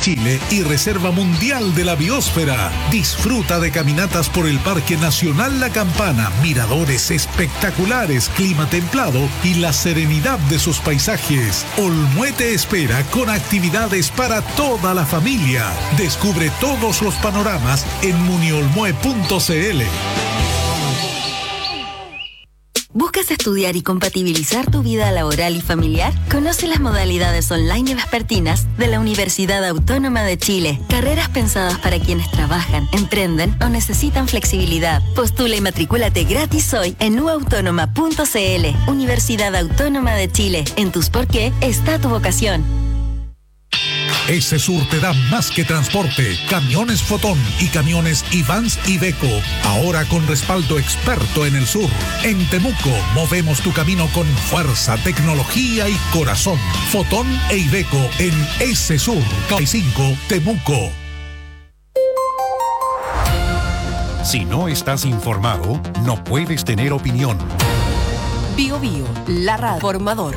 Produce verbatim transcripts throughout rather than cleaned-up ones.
Chile y Reserva Mundial de la Biosfera. Disfruta de caminatas por el Parque Nacional La Campana, miradores espectaculares, clima templado y la serenidad de sus paisajes. Olmué te espera con actividades para toda la familia. Descubre todos los panoramas en muniolmue punto cl. ¿Buscas estudiar y compatibilizar tu vida laboral y familiar? Conoce las modalidades online y vespertinas de la Universidad Autónoma de Chile. Carreras pensadas para quienes trabajan, emprenden o necesitan flexibilidad. Postula y matricúlate gratis hoy en u autónoma punto cl. Universidad Autónoma de Chile. En tus por qué está tu vocación. Esesur te da más que transporte, camiones Fotón y camiones Ivans Iveco, ahora con respaldo experto en el sur. En Temuco, movemos tu camino con fuerza, tecnología y corazón. Fotón e Iveco en Esesur, calle cinco, Temuco. Si no estás informado, no puedes tener opinión. Bio Bio, la radio formador.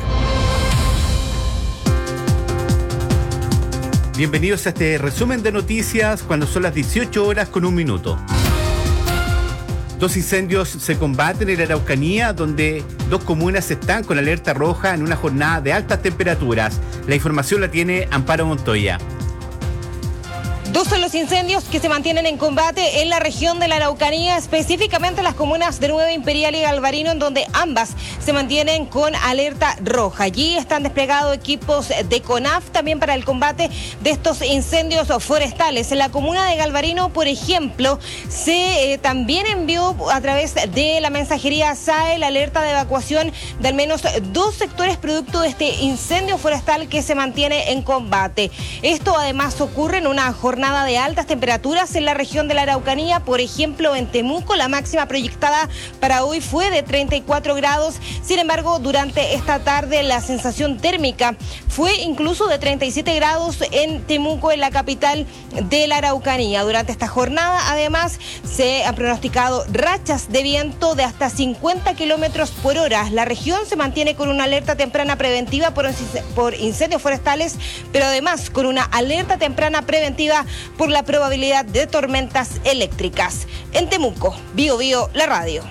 Bienvenidos a este resumen de noticias cuando son las dieciocho horas con un minuto. Dos incendios se combaten en la Araucanía, donde dos comunas están con alerta roja en una jornada de altas temperaturas. La información la tiene Amparo Montoya. Dos son los incendios que se mantienen en combate en la región de la Araucanía, específicamente las comunas de Nueva Imperial y Galvarino, en donde ambas se mantienen con alerta roja. Allí están desplegados equipos de CONAF también para el combate de estos incendios forestales. En la comuna de Galvarino, por ejemplo, se eh, también envió a través de la mensajería S A E la alerta de evacuación de al menos dos sectores producto de este incendio forestal que se mantiene en combate. Esto además ocurre en una jornada de altas temperaturas en la región de la Araucanía. Por ejemplo, en Temuco la máxima proyectada para hoy fue de treinta y cuatro grados. Sin embargo, durante esta tarde la sensación térmica fue incluso de treinta y siete grados en Temuco, en la capital de la Araucanía. Durante esta jornada, además, se han pronosticado rachas de viento de hasta cincuenta kilómetros por hora. La región se mantiene con una alerta temprana preventiva por, por incendios forestales, pero además con una alerta temprana preventiva por la probabilidad de tormentas eléctricas. En Temuco, Bio Bio, la radio.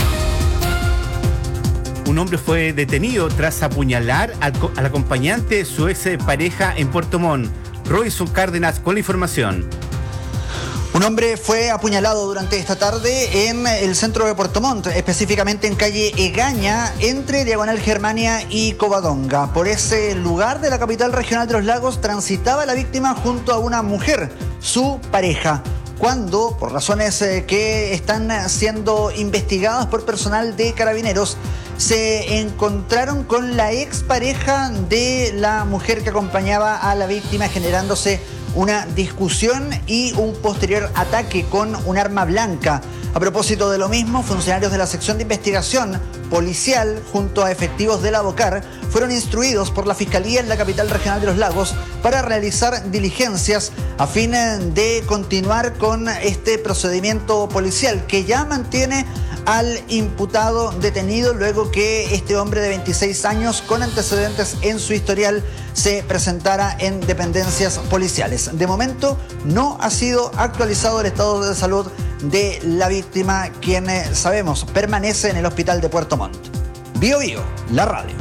Un hombre fue detenido tras apuñalar al, al acompañante de su ex pareja en Puerto Montt. Robinson Cárdenas con la información. Un hombre fue apuñalado durante esta tarde en el centro de Puerto Montt, específicamente en calle Egaña, entre Diagonal Germania y Covadonga. Por ese lugar de la capital regional de los Lagos transitaba la víctima junto a una mujer, su pareja, cuando, por razones que están siendo investigadas por personal de Carabineros, se encontraron con la expareja de la mujer que acompañaba a la víctima, generándose una discusión y un posterior ataque con un arma blanca. A propósito de lo mismo, funcionarios de la sección de investigación policial junto a efectivos de la BOCAR fueron instruidos por la Fiscalía en la capital regional de los Lagos para realizar diligencias a fin de continuar con este procedimiento policial que ya mantiene al imputado detenido luego que este hombre de veintiséis años con antecedentes en su historial se presentara en dependencias policiales. De momento no ha sido actualizado el estado de salud de la víctima, quien eh, sabemos permanece en el hospital de Puerto Montt. Bio Bio, la radio.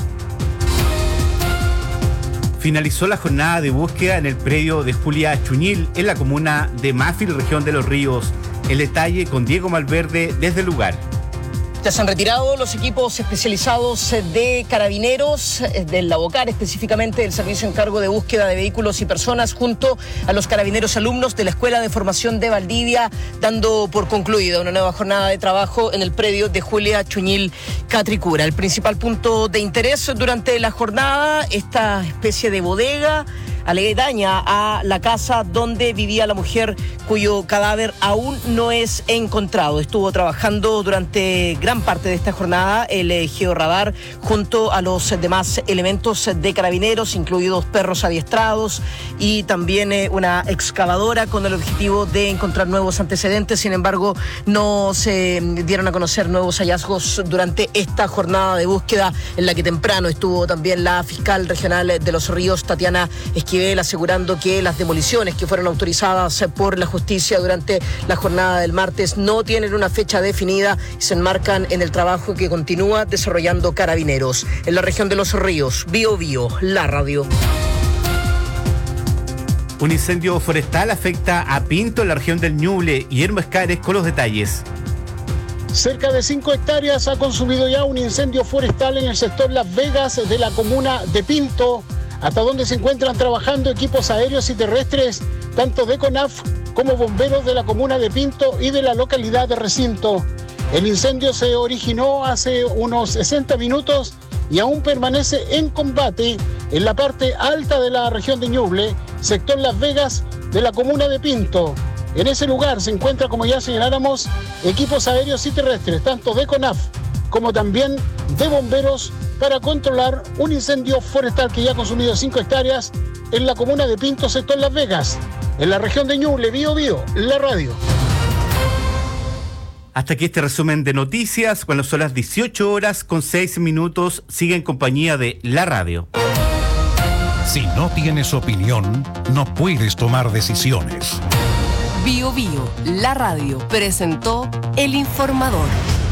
Finalizó la jornada de búsqueda en el predio de Julia Chuñil en la comuna de Mafil, región de Los Ríos. El detalle con Diego Malverde desde el lugar. Ya se han retirado los equipos especializados de Carabineros, del LABOCAR, específicamente del Servicio en Cargo de Búsqueda de Vehículos y Personas, junto a los carabineros alumnos de la Escuela de Formación de Valdivia, dando por concluida una nueva jornada de trabajo en el predio de Julia Chuñil Catricura. El principal punto de interés durante la jornada, esta especie de bodega aledaña a la casa donde vivía la mujer cuyo cadáver aún no es encontrado. Estuvo trabajando durante gran parte de esta jornada el eh, georradar junto a los demás elementos de Carabineros, incluidos perros adiestrados y también eh, una excavadora con el objetivo de encontrar nuevos antecedentes. Sin embargo, no se dieron a conocer nuevos hallazgos durante esta jornada de búsqueda en la que temprano estuvo también la fiscal regional de Los Ríos, Tatiana Esquivel, nivel, asegurando que las demoliciones que fueron autorizadas por la justicia durante la jornada del martes no tienen una fecha definida y se enmarcan en el trabajo que continúa desarrollando Carabineros. En la región de Los Ríos, Bio Bio, la radio. Un incendio forestal afecta a Pinto en la región del Ñuble. Guillermo Escares con los detalles. Cerca de cinco hectáreas ha consumido ya un incendio forestal en el sector Las Vegas de la comuna de Pinto, hasta donde se encuentran trabajando equipos aéreos y terrestres, tanto de CONAF como bomberos de la comuna de Pinto y de la localidad de Recinto. El incendio se originó hace unos sesenta minutos y aún permanece en combate en la parte alta de la región de Ñuble, sector Las Vegas de la comuna de Pinto. En ese lugar se encuentra, como ya señaláramos, equipos aéreos y terrestres, tanto de CONAF como también de bomberos, para controlar un incendio forestal que ya ha consumido cinco hectáreas en la comuna de Pinto, sector Las Vegas, en la región de Ñuble. Bio Bio, la radio. Hasta aquí este resumen de noticias. Cuando son las dieciocho horas con seis minutos, sigue en compañía de la radio. Si no tienes opinión, no puedes tomar decisiones. Bio Bio, la radio, presentó El Informador.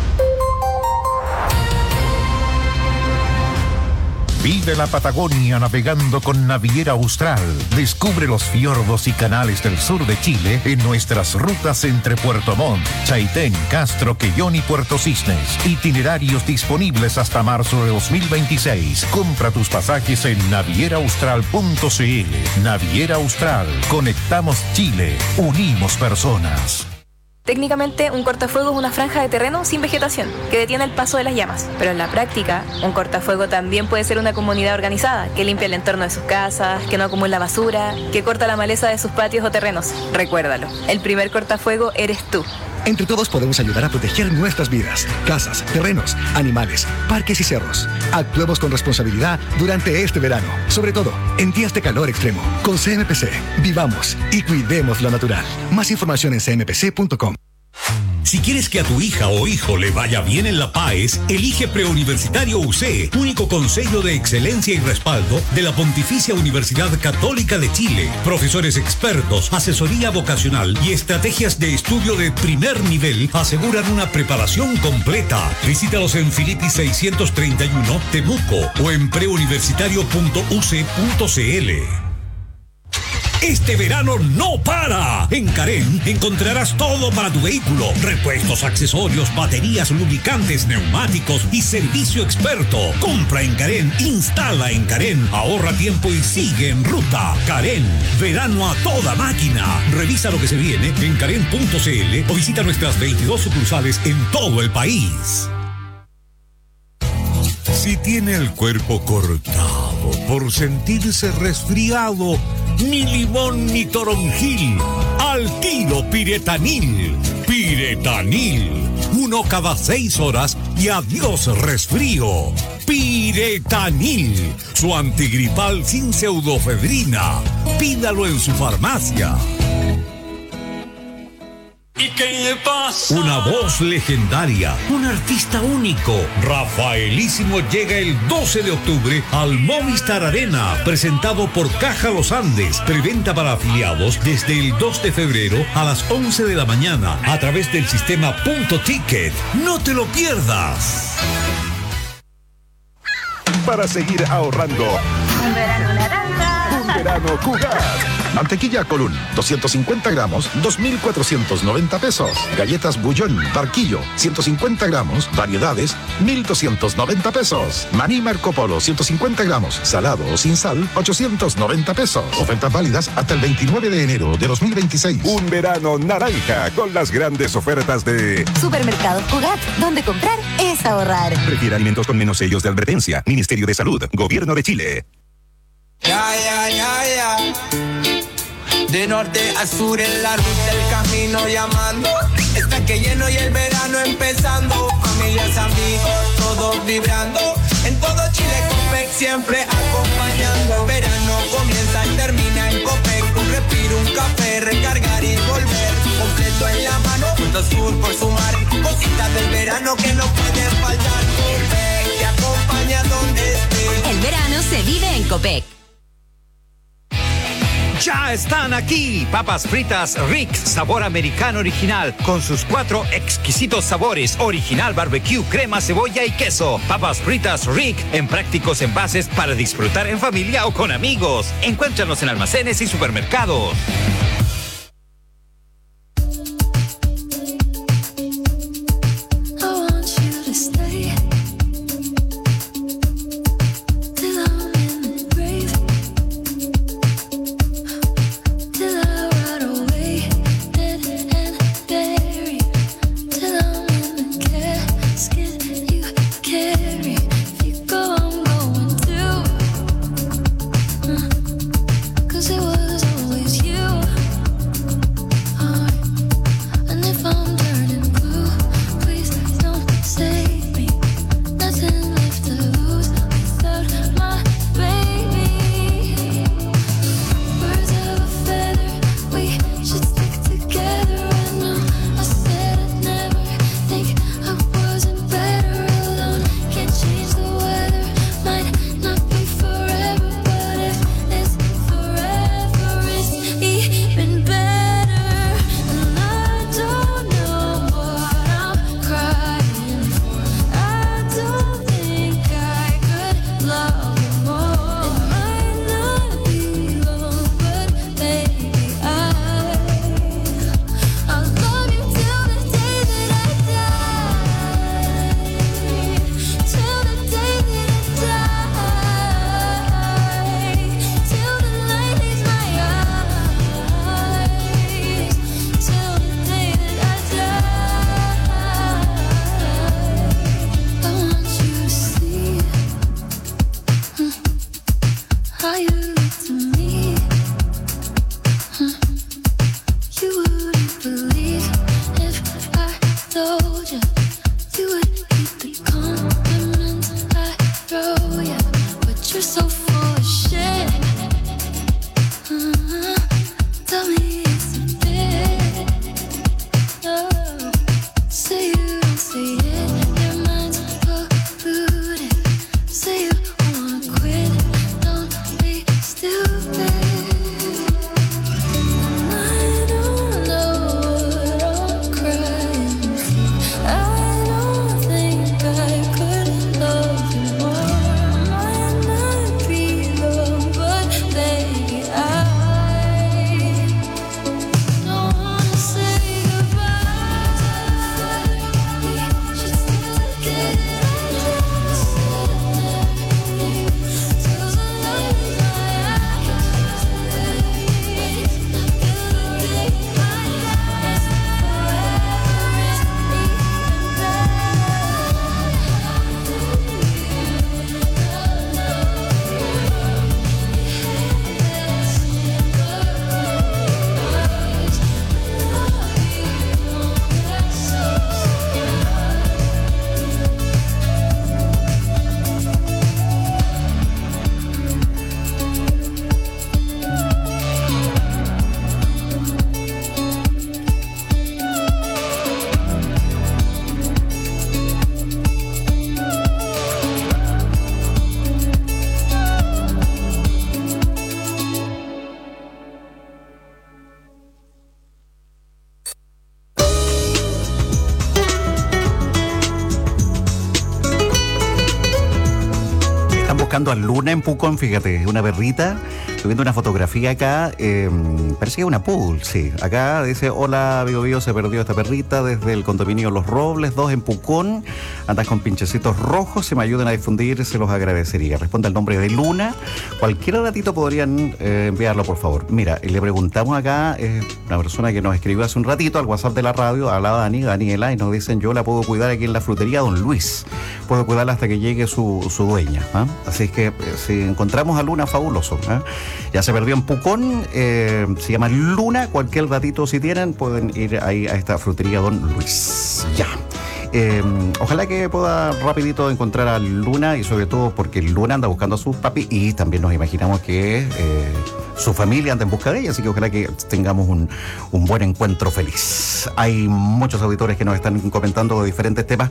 Vive la Patagonia navegando con Naviera Austral. Descubre los fiordos y canales del sur de Chile en nuestras rutas entre Puerto Montt, Chaitén, Castro, Quellón y Puerto Cisnes. Itinerarios disponibles hasta marzo de dos mil veintiséis. Compra tus pasajes en naviera austral punto c l. Naviera Austral. Conectamos Chile. Unimos personas. Técnicamente, un cortafuego es una franja de terreno sin vegetación que detiene el paso de las llamas. Pero en la práctica, un cortafuego también puede ser una comunidad organizada que limpia el entorno de sus casas, que no acumula basura, que corta la maleza de sus patios o terrenos. Recuérdalo, el primer cortafuego eres tú. Entre todos podemos ayudar a proteger nuestras vidas, casas, terrenos, animales, parques y cerros. Actuemos con responsabilidad durante este verano, sobre todo en días de calor extremo. Con C M P C, vivamos y cuidemos lo natural. Más información en c m p c punto com. Si quieres que a tu hija o hijo le vaya bien en la PAES, elige Preuniversitario U C, único consejo de excelencia y respaldo de la Pontificia Universidad Católica de Chile. Profesores expertos, asesoría vocacional y estrategias de estudio de primer nivel aseguran una preparación completa. Visítalos en Filippi seiscientos treinta y uno, Temuco, o en preuniversitario punto u c punto c l. Este verano no para. En Carén encontrarás todo para tu vehículo: repuestos, accesorios, baterías, lubricantes, neumáticos y servicio experto. Compra en Carén, instala en Carén, ahorra tiempo y sigue en ruta. Carén, verano a toda máquina. Revisa lo que se viene en carén punto c l o visita nuestras veintidós sucursales en todo el país. Si tiene el cuerpo cortado por sentirse resfriado, ni limón ni toronjil, al tiro Piretanil. Piretanil, uno cada seis horas y adiós resfrío. Piretanil, su antigripal sin pseudofedrina. Pídalo en su farmacia. ¿Y qué le pasa? Una voz legendaria, un artista único. Rafaelísimo llega el doce de octubre al Movistar Arena, presentado por Caja Los Andes. Preventa para afiliados desde el dos de febrero a las once de la mañana a través del sistema Punto Ticket. ¡No te lo pierdas! Para seguir ahorrando. Un verano naranja. Un verano Cugat. Mantequilla Colún, doscientos cincuenta gramos, dos mil cuatrocientos noventa pesos. Galletas Bullón, Barquillo, ciento cincuenta gramos, variedades, mil doscientos noventa pesos. Maní Marco Polo, ciento cincuenta gramos, salado o sin sal, ochocientos noventa pesos. Ofertas válidas hasta el veintinueve de enero de dos mil veintiséis. Un verano naranja con las grandes ofertas de Supermercados Cugat, donde comprar es ahorrar. Prefiere alimentos con menos sellos de advertencia. Ministerio de Salud, Gobierno de Chile. Ya, ya, ya, ya. De norte a sur en la ruta el camino llamando. Está que lleno y el verano empezando. Familias, amigos, todos vibrando. En todo Chile Copec siempre acompañando. Verano comienza y termina en Copec. Un respiro, un café, recargar y volver. Completo en la mano, junto al sur por sumar. Cositas del verano que no pueden faltar. Copec te acompaña donde estés. El verano se vive en Copec. Ya están aquí, papas fritas Rick, sabor americano original, con sus cuatro exquisitos sabores, original barbecue, crema, cebolla y queso. Papas fritas Rick, en prácticos envases para disfrutar en familia o con amigos. Encuéntranos en almacenes y supermercados. A Luna en Pucón, fíjate, una perrita. Estoy viendo una fotografía acá, eh, parece que es una pool, sí. Acá dice, hola, Bio Bio, se perdió esta perrita desde el condominio Los Robles, dos en Pucón. Andas con pinchecitos rojos, si me ayudan a difundir, se los agradecería. Responde el nombre de Luna. Cualquier datito podrían eh, enviarlo, por favor. Mira, le preguntamos acá, eh, una persona que nos escribió hace un ratito al WhatsApp de la radio, a la Dani, Daniela, y nos dicen, yo la puedo cuidar aquí en la frutería Don Luis. Puedo cuidarla hasta que llegue su, su dueña. ¿eh? Así es que eh, si encontramos a Luna, fabuloso. ¿eh? Ya se perdió en Pucón, eh, se llama Luna. Cualquier datito si tienen, pueden ir ahí a esta frutería Don Luis. Ya. Eh, ojalá que pueda rapidito encontrar a Luna, y sobre todo porque Luna anda buscando a sus papis, y también nos imaginamos que eh, su familia anda en busca de ella, así que ojalá que tengamos un, un buen encuentro feliz. Hay muchos auditores que nos están comentando diferentes temas.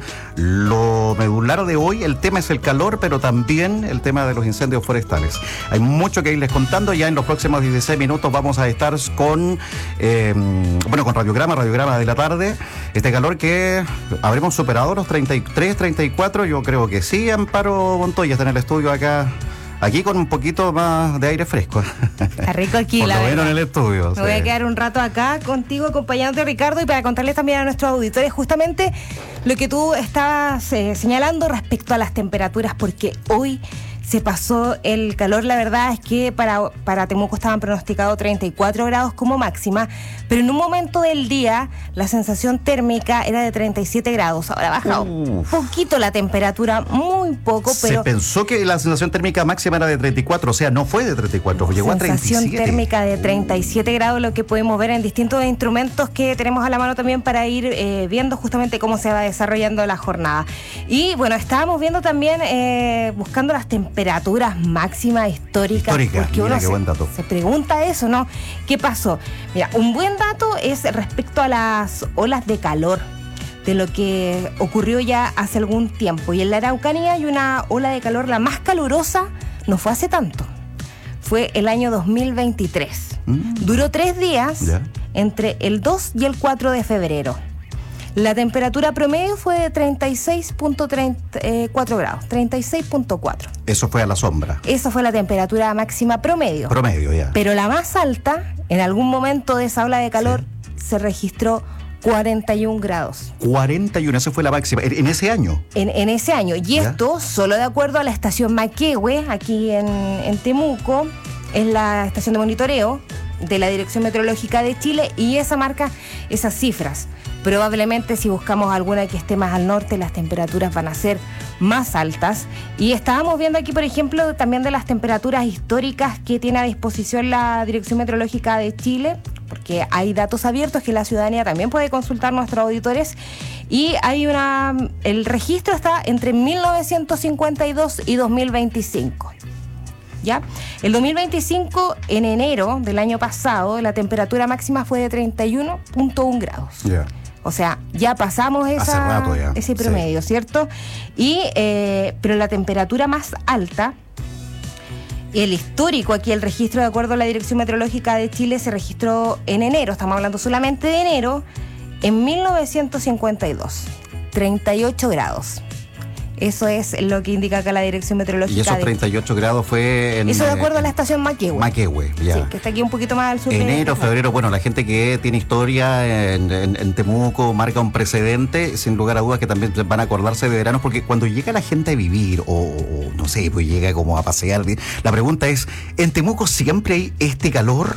Lo medular de hoy, el tema es el calor, pero también el tema de los incendios forestales. Hay mucho que irles contando. Ya en los próximos dieciséis minutos vamos a estar con eh, bueno, con Radiograma, Radiograma de la tarde. Este calor que habremos superado los treinta y tres, treinta y cuatro, yo creo que sí. Amparo Montoya está en el estudio acá. Aquí con un poquito más de aire fresco. Está rico aquí, por la lo menos verdad. en el estudio. Me sí. voy a quedar un rato acá contigo, acompañándote, Ricardo, y para contarles también a nuestros auditores justamente lo que tú estabas eh, señalando respecto a las temperaturas, porque hoy se pasó el calor. La verdad es que para, para Temuco estaban pronosticados treinta y cuatro grados como máxima, pero en un momento del día la sensación térmica era de treinta y siete grados. Ahora ha bajado un poquito la temperatura, muy poco, pero... Se pensó que la sensación térmica máxima era de treinta y cuatro, o sea, no fue de treinta y cuatro, llegó a treinta y siete. Sensación térmica de treinta y siete grados, lo que podemos ver en distintos instrumentos que tenemos a la mano también para ir eh, viendo justamente cómo se va desarrollando la jornada. Y bueno, estábamos viendo también, eh, buscando las temperaturas temperaturas máximas históricas. Histórica, porque mira uno qué se, buen dato. se pregunta eso, ¿no? ¿Qué pasó? Mira, un buen dato es respecto a las olas de calor, de lo que ocurrió ya hace algún tiempo. Y en la Araucanía hay una ola de calor, la más calurosa, no fue hace tanto. Fue el año dos mil veintitrés. Mm. Duró tres días, yeah. entre el dos y el cuatro de febrero. La temperatura promedio fue de treinta y seis punto cuatro grados, treinta y seis punto cuatro. Eso fue a la sombra. Esa fue la temperatura máxima promedio. Promedio, ya. Pero la más alta, en algún momento de esa ola de calor, sí. se registró cuarenta y un grados. cuarenta y uno, esa fue la máxima, en, en ese año. En, en ese año. Y ¿ya? Esto solo de acuerdo a la estación Maquehue, aquí en, en Temuco, es la estación de monitoreo de la Dirección Meteorológica de Chile, y esa marca esas cifras. Probablemente si buscamos alguna que esté más al norte, las temperaturas van a ser más altas. Y estábamos viendo aquí, por ejemplo, también de las temperaturas históricas que tiene a disposición la Dirección Meteorológica de Chile, porque hay datos abiertos que la ciudadanía también puede consultar, nuestros auditores. Y hay una, el registro está entre mil novecientos cincuenta y dos y dos mil veinticinco. ¿Ya? El dos mil veinticinco, en enero del año pasado, la temperatura máxima fue de treinta y uno punto uno grados. Yeah. O sea, ya pasamos esa, rato ya. ese promedio, sí. ¿Cierto? Y, eh, pero la temperatura más alta, el histórico aquí, el registro de acuerdo a la Dirección Meteorológica de Chile, se registró en enero, estamos hablando solamente de enero, en mil novecientos cincuenta y dos, treinta y ocho grados. Eso es lo que indica acá la Dirección Meteorológica. Y esos treinta y ocho de... grados fue en... Eso de acuerdo a la estación Maquehue. Maquehue, ya. Sí, que está aquí un poquito más al sur. Enero, de... febrero, bueno, la gente que tiene historia en, en, en Temuco marca un precedente, sin lugar a dudas que también van a acordarse de veranos, porque cuando llega la gente a vivir, o, o no sé, pues llega como a pasear, la pregunta es, ¿en Temuco siempre hay este calor?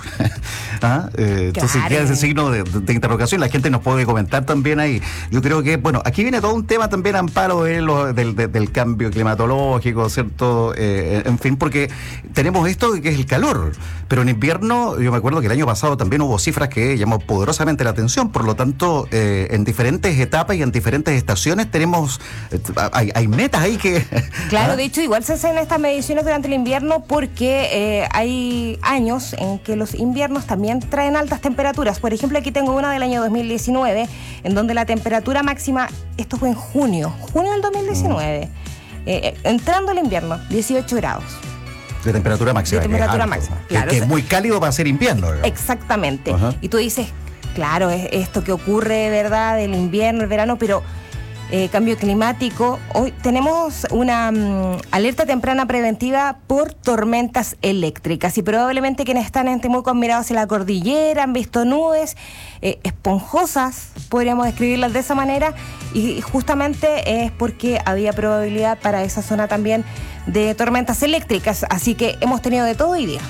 ¿Ah? eh, entonces claro. queda ese signo de, de, de interrogación, la gente nos puede comentar también ahí. Yo creo que, bueno, aquí viene todo un tema también, Amparo, de lo, del De, del cambio climatológico, ¿cierto? Eh, en fin, porque tenemos esto que es el calor, pero en invierno, yo me acuerdo que el año pasado también hubo cifras que llamó poderosamente la atención, por lo tanto, eh, en diferentes etapas y en diferentes estaciones tenemos, eh, hay, hay metas ahí que... Claro, ¿ah? de hecho, igual se hacen estas mediciones durante el invierno porque eh, hay años en que los inviernos también traen altas temperaturas. Por ejemplo, aquí tengo una del año dos mil diecinueve, en donde la temperatura máxima, esto fue en junio, junio del dos mil diecinueve, mm. Eh, entrando el invierno, dieciocho grados. De temperatura máxima. De temperatura que máxima, que, claro. Que es muy cálido para ser invierno. ¿Verdad? Exactamente. Ajá. Y tú dices, claro, es esto que ocurre, ¿verdad? El invierno, el verano, pero eh, cambio climático. Hoy tenemos una um, alerta temprana preventiva por tormentas eléctricas, y probablemente quienes están en Temuco han mirado hacia la cordillera, han visto nubes eh, esponjosas, podríamos describirlas de esa manera, y justamente es porque había probabilidad para esa zona también de tormentas eléctricas, así que hemos tenido de todo hoy día.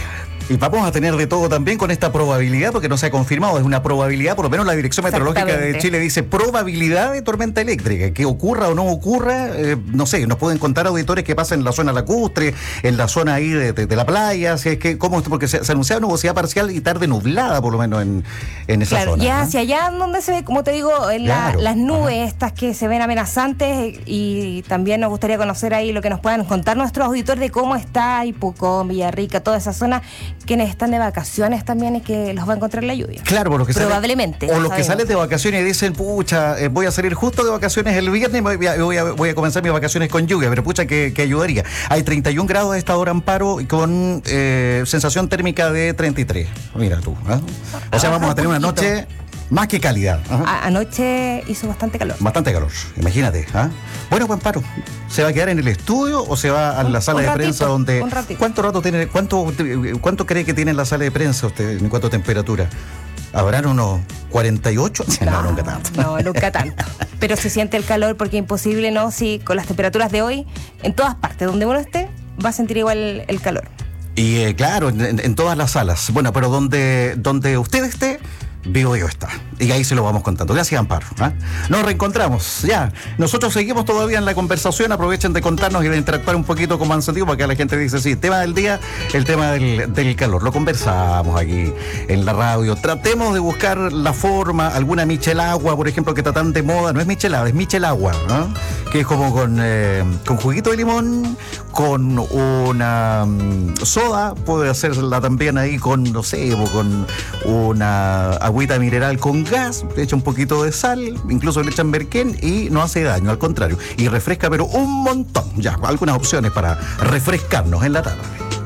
Y vamos a tener de todo también con esta probabilidad, porque no se ha confirmado, es una probabilidad, por lo menos la Dirección Meteorológica de Chile dice probabilidad de tormenta eléctrica, que ocurra o no ocurra, eh, no sé, nos pueden contar auditores que pasan en la zona lacustre, en la zona ahí de, de, de la playa, si es que, ¿cómo? Porque se, se anunciaba nubosidad parcial y tarde nublada, por lo menos en, en esa claro, zona. Ya ¿no? hacia allá donde se ve, como te digo, en la, claro. las nubes Ajá. estas que se ven amenazantes, y también nos gustaría conocer ahí lo que nos puedan contar nuestros auditores de cómo está Ipucón, Villarrica, toda esa zona quienes están de vacaciones también es que los va a encontrar la lluvia. Claro, por los que probablemente. Salen, o los sabemos. que salen de vacaciones y dicen, pucha, eh, voy a salir justo de vacaciones el viernes y voy a, voy a, voy a comenzar mis vacaciones con lluvia, pero pucha, que, que ayudaría. Hay treinta y un grados a esta hora, Amparo, y con eh, sensación térmica de treinta y tres. Mira tú. ¿eh? O sea, vamos a tener una noche más que cálida. A- anoche hizo bastante calor. Bastante calor, imagínate. ¿ah? Bueno, pues Amparo, ¿se va a quedar en el estudio o se va a la sala un de ratito, prensa donde... un ratito. ¿Cuánto rato tiene, cuánto, cuánto cree que tiene en la sala de prensa usted, en cuanto a temperatura? ¿Habrán unos cuarenta y ocho? No, no, nunca tanto. No, nunca tanto. Pero se siente el calor porque es imposible, ¿no? Si con las temperaturas de hoy, en todas partes donde uno esté, va a sentir igual el calor. Y eh, claro, en, en todas las salas. Bueno, pero donde, donde usted esté, Vivo Vivo está. Y ahí se lo vamos contando. Gracias, Amparo. ¿eh? Nos reencontramos. Ya. Nosotros seguimos todavía en la conversación. Aprovechen de contarnos y de interactuar un poquito como han sentido, porque la gente dice, sí, tema del día, el tema del, del calor. Lo conversamos aquí en la radio. Tratemos de buscar la forma, alguna michelagua, por ejemplo, que está tan de moda. No es michelada, es michelagua, ¿no? Que es como con, eh, con juguito de limón, con una um, soda, puede hacerla también ahí con, no sé, con una agüita mineral con gas, le echa un poquito de sal, incluso le echan merquén y no hace daño, al contrario, y refresca pero un montón. Ya, algunas opciones para refrescarnos en la tarde.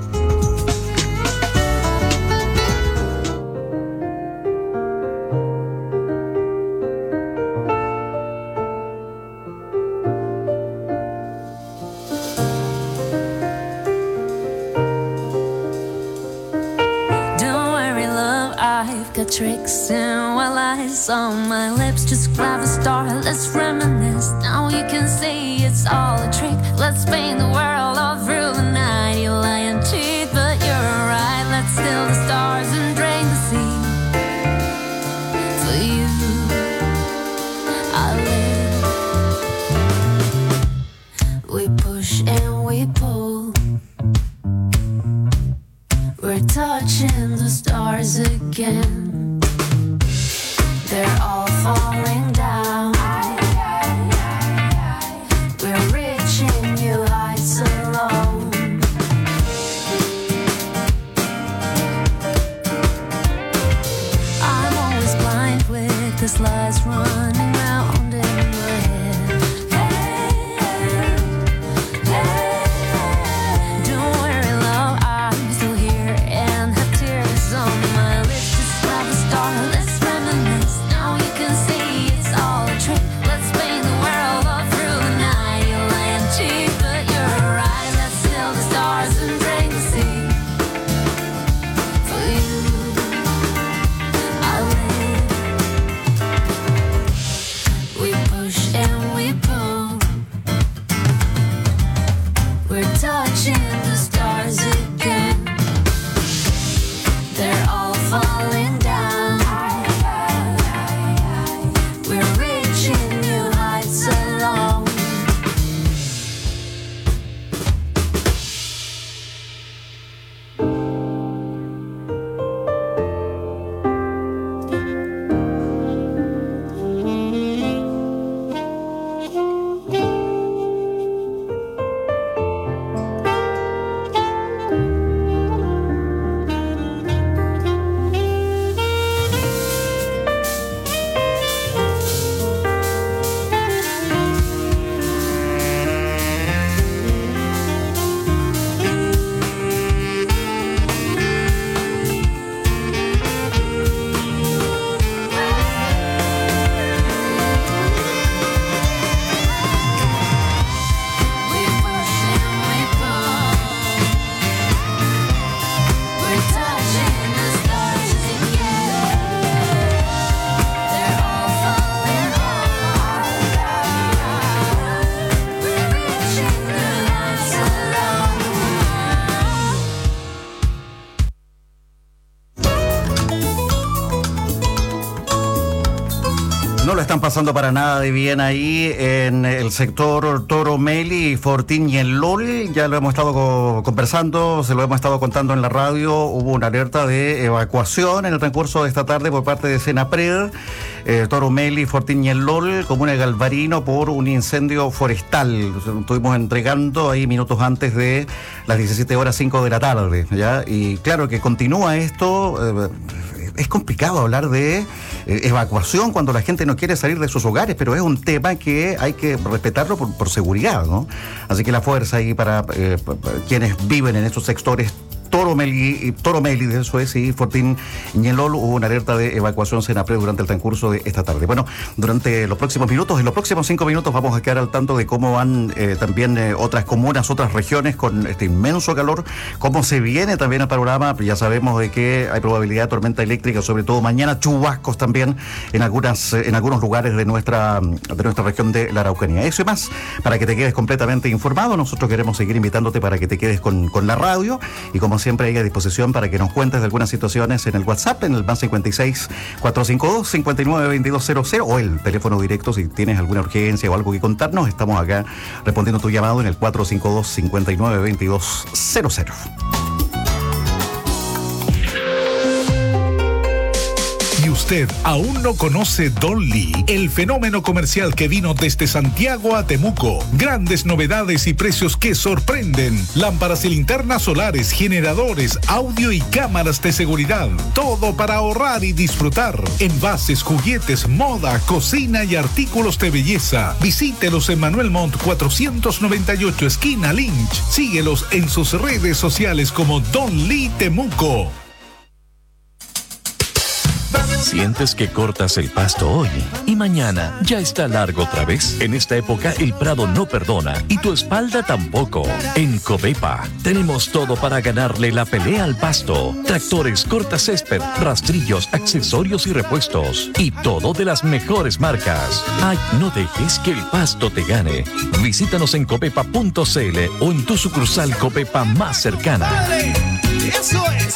Tricks and while eyes on my lips, just grab a star, let's reminisce. Now you can see it's all a trick. Let's paint the world all through the night. You lie and cheat, but you're right. Let's steal the stars and drain the sea. For you, I live. We push and we pull. We're touching the stars again. They're all falling down. We're reaching new heights alone. I'm always blind with the slides running round in my head. Don't worry, love, I'm still here and have tears on my lips. Just grab a star, let's reminisce. Now you can see it's all a trick. Let's paint the world all through the night. You lie and cheat, but you're right. Let's steal the stars and drain the sea. For you, I live. No lo están pasando para nada de bien ahí en el sector Toro Meli, Fortín y el LOL. Ya lo hemos estado co- conversando, se lo hemos estado contando en la radio. Hubo una alerta de evacuación en el transcurso de esta tarde por parte de Senapred, eh, Toro Meli, Fortín y el LOL, comuna de Galvarino, por un incendio forestal. Estuvimos entregando ahí minutos antes de las diecisiete horas cinco de la tarde, ¿ya? Y claro que continúa esto. Eh, Es complicado hablar de eh, evacuación cuando la gente no quiere salir de sus hogares, pero es un tema que hay que respetarlo por, por seguridad, ¿no? Así que la fuerza ahí para, eh, para quienes viven en estos sectores Toro Meli, Toro Meli, de eso es, y Fortín y el LOL, hubo una alerta de evacuación Senapred durante el transcurso de esta tarde. Bueno, durante los próximos minutos, en los próximos cinco minutos vamos a quedar al tanto de cómo van eh, también eh, otras comunas, otras regiones con este inmenso calor, cómo se viene también el panorama. Ya sabemos de que hay probabilidad de tormenta eléctrica, sobre todo mañana, chubascos también en algunas en algunos lugares de nuestra de nuestra región de la Araucanía. Eso y más, para que te quedes completamente informado. Nosotros queremos seguir invitándote para que te quedes con, con la radio, y como siempre hay a disposición para que nos cuentes de algunas situaciones en el WhatsApp, en el más cincuenta y seis, cuatrocientos cincuenta y dos, cincuenta y nueve, veintidós cero cero, o el teléfono directo si tienes alguna urgencia o algo que contarnos. Estamos acá respondiendo tu llamado en el cuatrocientos cincuenta y dos, cincuenta y nueve, veintidós cero cero. ¿Y usted aún no conoce Don Lee, el fenómeno comercial que vino desde Santiago a Temuco? Grandes novedades y precios que sorprenden. Lámparas y linternas solares, generadores, audio y cámaras de seguridad. Todo para ahorrar y disfrutar. Envases, juguetes, moda, cocina y artículos de belleza. Visítelos en Manuel Montt cuatrocientos noventa y ocho, esquina Lynch. Síguelos en sus redes sociales como Don Lee Temuco. ¿Sientes que cortas el pasto hoy y mañana ya está largo otra vez? En esta época el prado no perdona y tu espalda tampoco. En Covepa tenemos todo para ganarle la pelea al pasto. Tractores, cortacésped, rastrillos, accesorios y repuestos. Y todo de las mejores marcas. Ay, no dejes que el pasto te gane. Visítanos en covepa punto c l o en tu sucursal Covepa más cercana. ¡Eso es!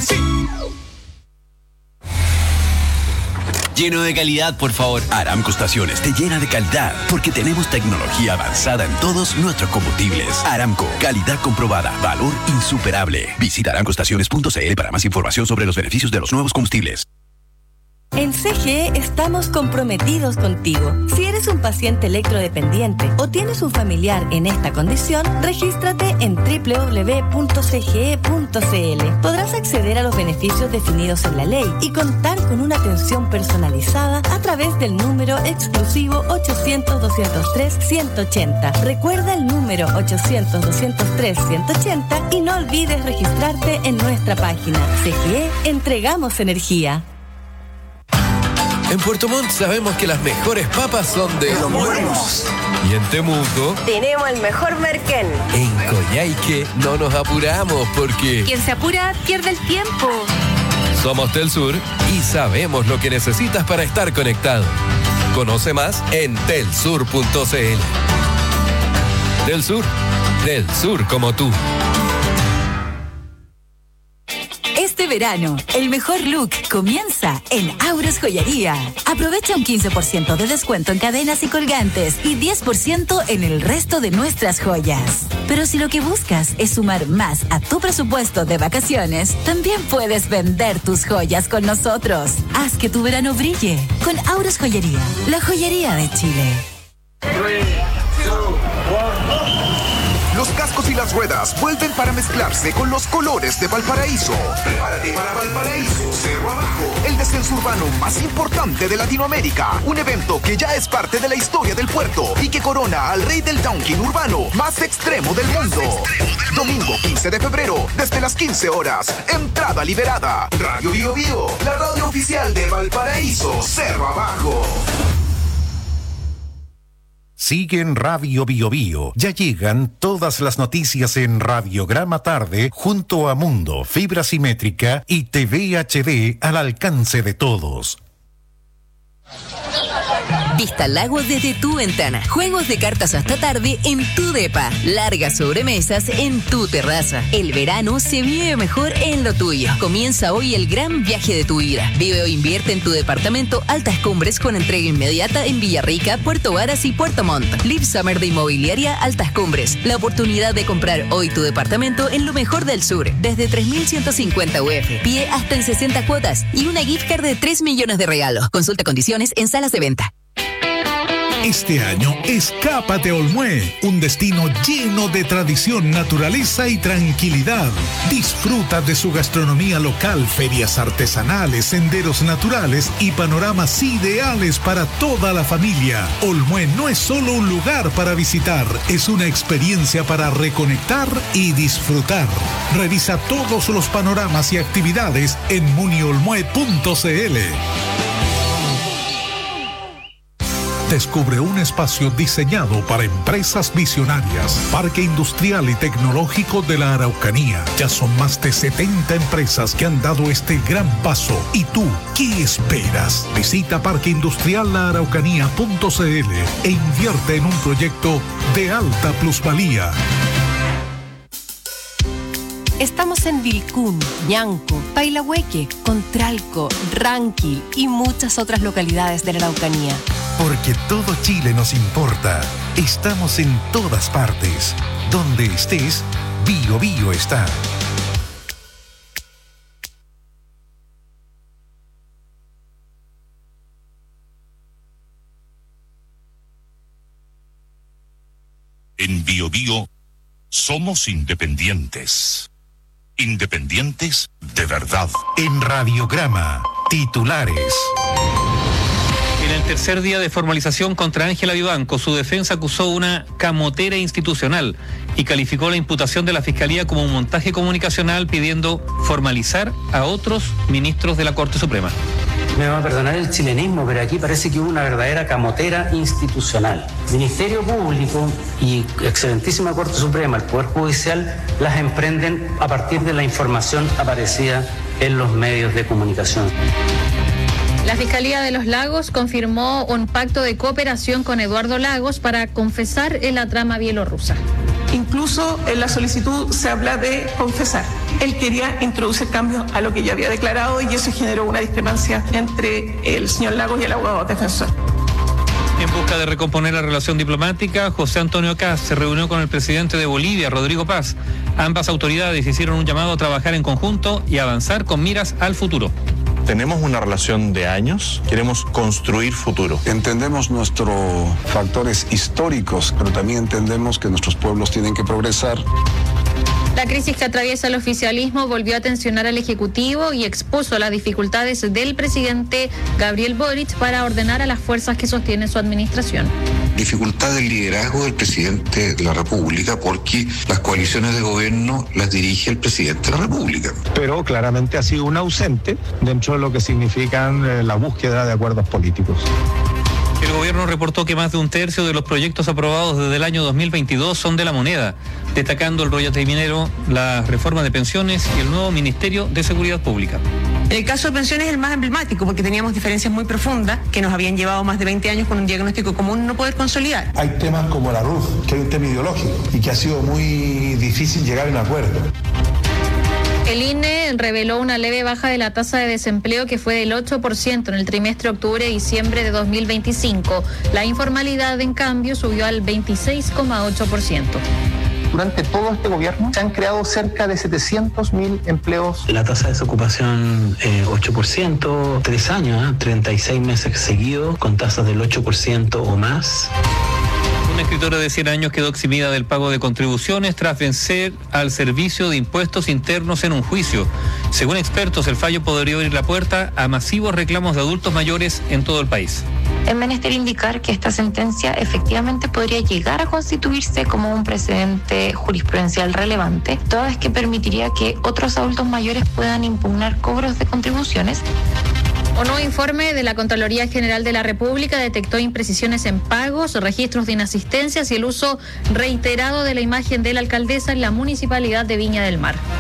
Lleno de calidad, por favor. Aramco Estaciones te llena de calidad porque tenemos tecnología avanzada en todos nuestros combustibles. Aramco, calidad comprobada, valor insuperable. Visita aramco estaciones punto c l para más información sobre los beneficios de los nuevos combustibles. En C G E estamos comprometidos contigo. Si eres un paciente electrodependiente o tienes un familiar en esta condición, regístrate en doble u doble u doble u punto c g e punto c l. Podrás acceder a los beneficios definidos en la ley y contar con una atención personalizada a través del número exclusivo ochocientos, doscientos tres, ciento ochenta. Recuerda el número ochocientos, doscientos tres, ciento ochenta y no olvides registrarte en nuestra página. C G E, entregamos energía. En Puerto Montt sabemos que las mejores papas son de Los Buenos. Y en Temuco tenemos el mejor merquén. En Coyhaique no nos apuramos porque Quien se apura pierde el tiempo. somos Telsur y sabemos lo que necesitas para estar conectado. Conoce más en telsur punto c l. Telsur, del sur como tú. Este verano, el mejor look comienza en Auros Joyería. Aprovecha un quince por ciento de descuento en cadenas y colgantes y diez por ciento en el resto de nuestras joyas. Pero si lo que buscas es sumar más a tu presupuesto de vacaciones, también puedes vender tus joyas con nosotros. Haz que tu verano brille con Auros Joyería, la joyería de Chile. Los cascos y las ruedas vuelven para mezclarse con los colores de Valparaíso. Prepárate para Valparaíso Cerro Abajo, el descenso urbano más importante de Latinoamérica. Un evento que ya es parte de la historia del puerto y que corona al rey del downhill urbano más extremo del mundo. Domingo quince de febrero, desde las quince horas. Entrada liberada. Radio Bio Bio, la radio oficial de Valparaíso Cerro Abajo. Sigue en Radio Bio Bio. Ya llegan todas las noticias en Radiograma Tarde junto a Mundo, fibra simétrica y T V H D al alcance de todos. Vista lagos desde tu ventana. Juegos de cartas hasta tarde en tu depa. Largas sobremesas en tu terraza. El verano se vive mejor en lo tuyo. Comienza hoy el gran viaje de tu vida. Vive o invierte en tu departamento Altas Cumbres con entrega inmediata en Villarrica, Puerto Varas y Puerto Montt. Live Summer de Inmobiliaria Altas Cumbres. La oportunidad de comprar hoy tu departamento en lo mejor del sur. Desde tres mil ciento cincuenta U F. Pie hasta en sesenta cuotas. Y una gift card de tres millones de regalo. Consulta condiciones en salas de venta. Este año, escápate a Olmué, un destino lleno de tradición, naturaleza y tranquilidad. Disfruta de su gastronomía local, ferias artesanales, senderos naturales y panoramas ideales para toda la familia. Olmué no es solo un lugar para visitar, es una experiencia para reconectar y disfrutar. Revisa todos los panoramas y actividades en muniolmue punto cl. Descubre un espacio diseñado para empresas visionarias. Parque Industrial y Tecnológico de la Araucanía. Ya son más de setenta empresas que han dado este gran paso. ¿Y tú, qué esperas? Visita parque industrial la araucanía punto cl e invierte en un proyecto de alta plusvalía. Estamos en Vilcún, Ñanco, Pailahueque, Contralco, Ranquil y muchas otras localidades de la Araucanía. Porque todo Chile nos importa. Estamos en todas partes. Donde estés, Bio Bio está. En Bio Bio somos independientes. Independientes de verdad. En Radiograma, titulares. En el tercer día de formalización contra Ángela Vivanco, su defensa acusó una camotera institucional y calificó la imputación de la Fiscalía como un montaje comunicacional, pidiendo formalizar a otros ministros de la Corte Suprema. Me va a perdonar el chilenismo, pero aquí parece que hubo una verdadera camotera institucional. Ministerio Público y excelentísima Corte Suprema, el Poder Judicial, las emprenden a partir de la información aparecida en los medios de comunicación. La Fiscalía de los Lagos confirmó un pacto de cooperación con Eduardo Lagos para confesar en la trama bielorrusa. Incluso en la solicitud se habla de confesar. Él quería introducir cambios a lo que ya había declarado y eso generó una discrepancia entre el señor Lagos y el abogado defensor. En busca de recomponer la relación diplomática, José Antonio Kast se reunió con el presidente de Bolivia, Rodrigo Paz. Ambas autoridades hicieron un llamado a trabajar en conjunto y avanzar con miras al futuro. Tenemos una relación de años, queremos construir futuro. Entendemos nuestros factores históricos, pero también entendemos que nuestros pueblos tienen que progresar. La crisis que atraviesa el oficialismo volvió a tensionar al Ejecutivo y expuso las dificultades del presidente Gabriel Boric para ordenar a las fuerzas que sostienen su administración. Dificultad del liderazgo del presidente de la República porque las coaliciones de gobierno las dirige el presidente de la República. Pero claramente ha sido un ausente dentro de lo que significan eh, la búsqueda de acuerdos políticos. El gobierno reportó que más de un tercio de los proyectos aprobados desde el año dos mil veintidós son de la moneda, destacando el royalty minero, la reforma de pensiones y el nuevo Ministerio de Seguridad Pública. El caso de pensiones es el más emblemático porque teníamos diferencias muy profundas que nos habían llevado más de veinte años con un diagnóstico común no poder consolidar. Hay temas como la R U F, que es un tema ideológico y que ha sido muy difícil llegar a un acuerdo. El I N E reveló una leve baja de la tasa de desempleo que fue del ocho por ciento en el trimestre octubre-diciembre de dos mil veinticinco. La informalidad, en cambio, subió al veintiséis coma ocho por ciento. Durante todo este gobierno se han creado cerca de setecientos mil empleos. La tasa de desocupación eh, ocho por ciento, tres años, ¿eh? treinta y seis meses seguidos con tasas del ocho por ciento o más. Una escritora de cien años quedó eximida del pago de contribuciones tras vencer al Servicio de Impuestos Internos en un juicio. Según expertos, el fallo podría abrir la puerta a masivos reclamos de adultos mayores en todo el país. Es menester indicar que esta sentencia efectivamente podría llegar a constituirse como un precedente jurisprudencial relevante, toda vez que permitiría que otros adultos mayores puedan impugnar cobros de contribuciones. Un nuevo informe de la Contraloría General de la República detectó imprecisiones en pagos, registros de inasistencias y el uso reiterado de la imagen de la alcaldesa en la municipalidad de Viña del Mar.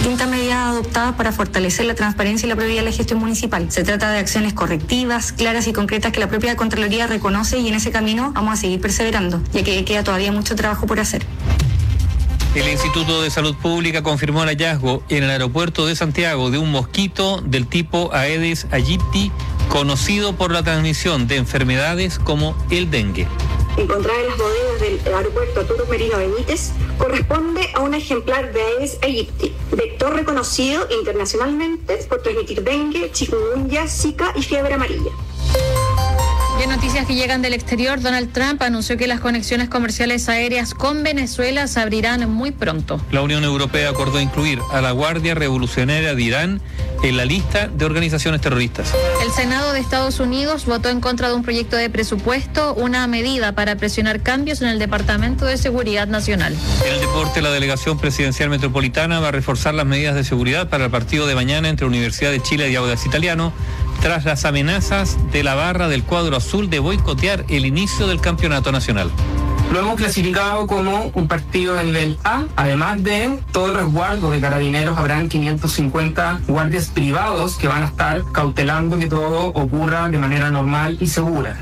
distintas medidas adoptadas para fortalecer la transparencia y la probidad de la gestión municipal. Se trata de acciones correctivas, claras y concretas que la propia Contraloría reconoce, y en ese camino vamos a seguir perseverando, ya que queda todavía mucho trabajo por hacer. El Instituto de Salud Pública confirmó el hallazgo en el aeropuerto de Santiago de un mosquito del tipo Aedes aegypti, conocido por la transmisión de enfermedades como el dengue. Encontrada en las bodegas del aeropuerto Arturo Merino Benítez, corresponde a un ejemplar de Aedes aegypti, vector reconocido internacionalmente por transmitir dengue, chikungunya, zika y fiebre amarilla. Y en noticias que llegan del exterior, Donald Trump anunció que las conexiones comerciales aéreas con Venezuela se abrirán muy pronto. La Unión Europea acordó incluir a la Guardia Revolucionaria de Irán en la lista de organizaciones terroristas. El Senado de Estados Unidos votó en contra de un proyecto de presupuesto, una medida para presionar cambios en el Departamento de Seguridad Nacional. En el deporte, la Delegación Presidencial Metropolitana va a reforzar las medidas de seguridad para el partido de mañana entre Universidad de Chile y Audax Italiano, tras las amenazas de la barra del cuadro azul de boicotear el inicio del campeonato nacional. Lo hemos clasificado como un partido de nivel A. Además de todo el resguardo de carabineros, habrán quinientos cincuenta guardias privados que van a estar cautelando que todo ocurra de manera normal y segura.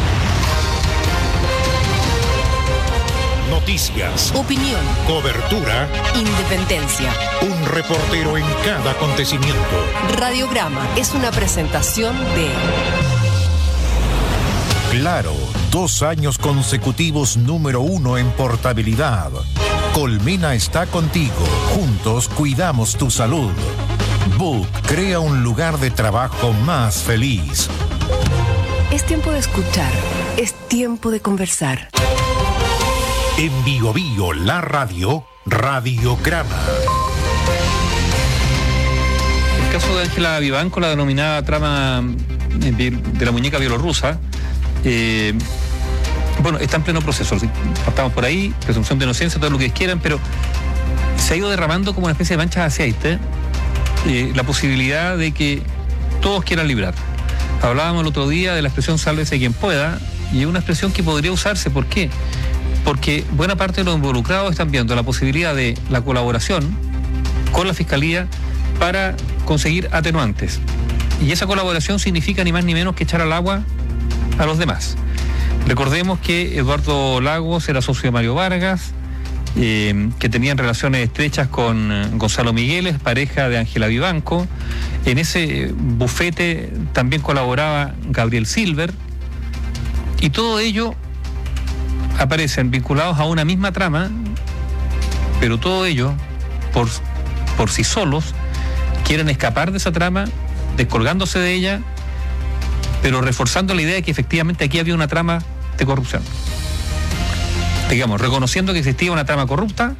Noticias, opinión, cobertura, independencia. Un reportero en cada acontecimiento. Radiograma es una presentación de Claro, dos años consecutivos número uno en portabilidad. Colmena está contigo. Juntos cuidamos tu salud. Book crea un lugar de trabajo más feliz. Es tiempo de escuchar. Es tiempo de conversar. En Bio Bio, la radio, Radiograma. El caso de Ángela Vivanco, la denominada trama de la muñeca bielorrusa, eh, bueno, está en pleno proceso. Estamos por ahí, presunción de inocencia, todo lo que quieran, pero se ha ido derramando como una especie de mancha de aceite eh, la posibilidad de que todos quieran librar. Hablábamos el otro día de la expresión sálvese quien pueda, y es una expresión que podría usarse. ¿Por qué? Porque buena parte de los involucrados están viendo la posibilidad de la colaboración con la Fiscalía para conseguir atenuantes. Y esa colaboración significa ni más ni menos que echar al agua a los demás. Recordemos que Eduardo Lagos era socio de Mario Vargas, eh, que tenían relaciones estrechas con eh, Gonzalo Migueles, pareja de Ángela Vivanco. En ese bufete también colaboraba Gabriel Silver, y todo ello aparecen vinculados a una misma trama, pero todo ello, por, por sí solos, quieren escapar de esa trama, descolgándose de ella, pero reforzando la idea de que efectivamente aquí había una trama de corrupción. Digamos, reconociendo que existía una trama corrupta,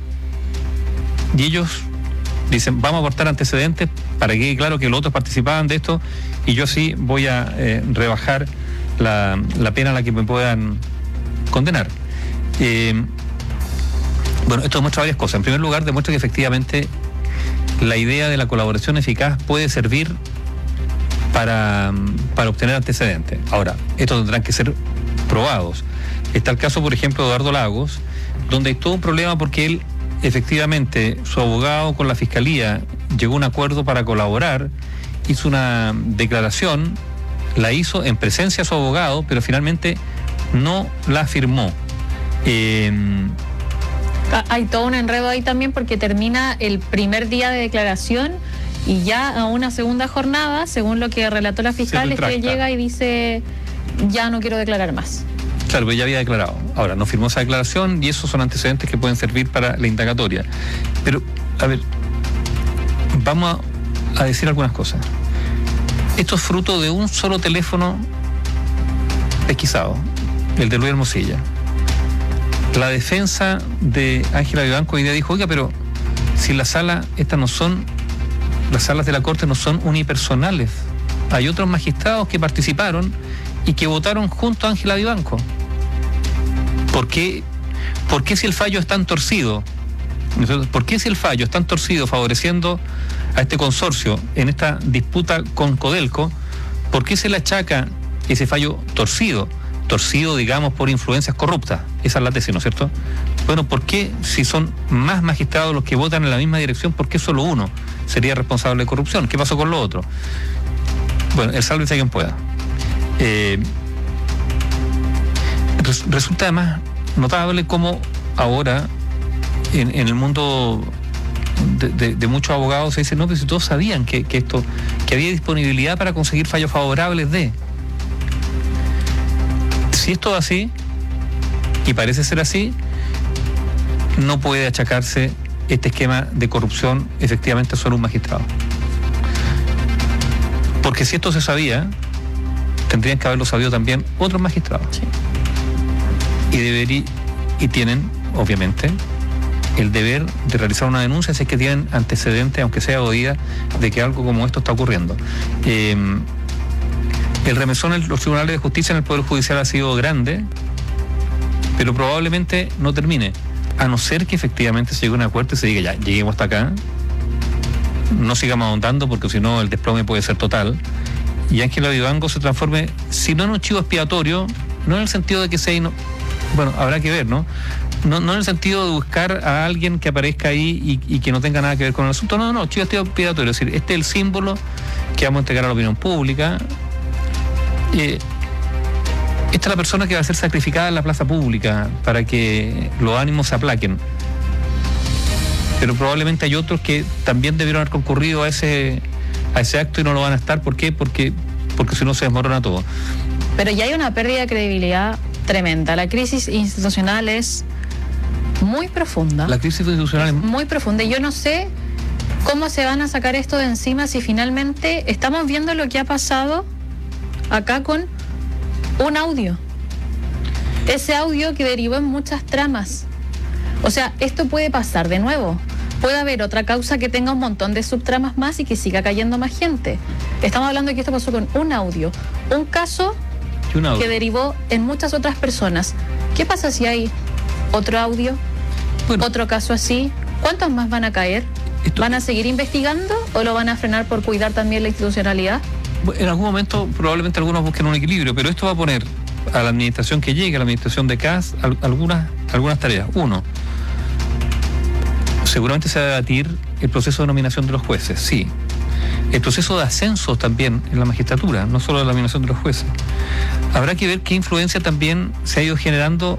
y ellos dicen, vamos a aportar antecedentes para que quede claro que los otros participaban de esto, y yo sí voy a eh, rebajar la, la pena a la que me puedan condenar. Eh, bueno, esto demuestra varias cosas. En primer lugar, demuestra que efectivamente la idea de la colaboración eficaz puede servir para, para obtener antecedentes. Ahora, estos tendrán que ser probados. Está el caso, por ejemplo, de Eduardo Lagos, donde hay todo un problema porque él, efectivamente, su abogado con la Fiscalía llegó a un acuerdo para colaborar, hizo una declaración, la hizo en presencia de su abogado, pero finalmente no la firmó. Eh, Hay todo un enredo ahí también porque termina el primer día de declaración y ya a una segunda jornada, según lo que relató la fiscal, es que llega y dice, ya no quiero declarar más. Claro, pues ya había declarado. Ahora, no firmó esa declaración y esos son antecedentes que pueden servir para la indagatoria. Pero, a ver, vamos a, a decir algunas cosas. Esto es fruto de un solo teléfono pesquisado, el de Luis Hermosilla. La defensa de Ángela Vivanco hoy día dijo, oiga, pero si la sala, estas no son, las salas de la Corte no son unipersonales. Hay otros magistrados que participaron y que votaron junto a Ángela Vivanco. ¿Por qué, ¿Por qué si el fallo es tan torcido? ¿Por qué si el fallo es tan torcido favoreciendo a este consorcio en esta disputa con Codelco? ¿Por qué se le achaca ese fallo torcido? Torcido, digamos, por influencias corruptas. Esa es la tesis, ¿no es cierto? Bueno, ¿por qué si son más magistrados los que votan en la misma dirección, por qué solo uno? sería responsable de corrupción. ¿Qué pasó con lo otro? Bueno, el sálvese quien pueda. Eh, res, resulta además notable cómo ahora en, en el mundo de, de, de muchos abogados se dice, no, pero si todos sabían que, que esto, que había disponibilidad para conseguir fallos favorables de... Si es todo así, y parece ser así, no puede achacarse este esquema de corrupción efectivamente solo un magistrado. Porque si esto se sabía, tendrían que haberlo sabido también otros magistrados. Sí. Y deberí, y tienen, obviamente, el deber de realizar una denuncia si es que tienen antecedentes, aunque sea oída, de que algo como esto está ocurriendo. Eh, el remesón en los tribunales de justicia en el Poder Judicial ha sido grande, pero probablemente no termine, a no ser que efectivamente se llegue a un acuerdo y se diga, ya, lleguemos hasta acá, no sigamos ahondando porque si no el desplome puede ser total, y Ángela Vivanco se transforme, si no en un chivo expiatorio, no en el sentido de que sea, ino... bueno, habrá que ver, ¿no? ¿no? No en el sentido de buscar a alguien que aparezca ahí y, y que no tenga nada que ver con el asunto, no, no, chivo expiatorio, es decir, este es el símbolo que vamos a entregar a la opinión pública. Eh, esta es la persona que va a ser sacrificada en la plaza pública para que los ánimos se aplaquen. Pero probablemente hay otros que también debieron haber concurrido a ese a ese acto y no lo van a estar. ¿Por qué? Porque, porque si no se desmorona todo. Pero ya hay una pérdida de credibilidad tremenda. La crisis institucional es muy profunda. La crisis institucional es muy profunda. Y yo no sé cómo se van a sacar esto de encima si finalmente estamos viendo lo que ha pasado acá con un audio. Ese audio que derivó en muchas tramas. O sea, esto puede pasar de nuevo. Puede haber otra causa que tenga un montón de subtramas más y que siga cayendo más gente. Estamos hablando de que esto pasó con un audio. Un caso un audio. que derivó en muchas otras personas. ¿Qué pasa si hay otro audio? Bueno, otro caso así. ¿Cuántos más van a caer? Esto... ¿Van a seguir investigando o lo van a frenar por cuidar también la institucionalidad? En algún momento probablemente algunos busquen un equilibrio, pero esto va a poner a la administración que llegue, a la administración de C A S, algunas, algunas tareas. Uno, seguramente se va a debatir el proceso de nominación de los jueces, sí. El proceso de ascenso también en la magistratura, no solo la nominación de los jueces. Habrá que ver qué influencia también se ha ido generando,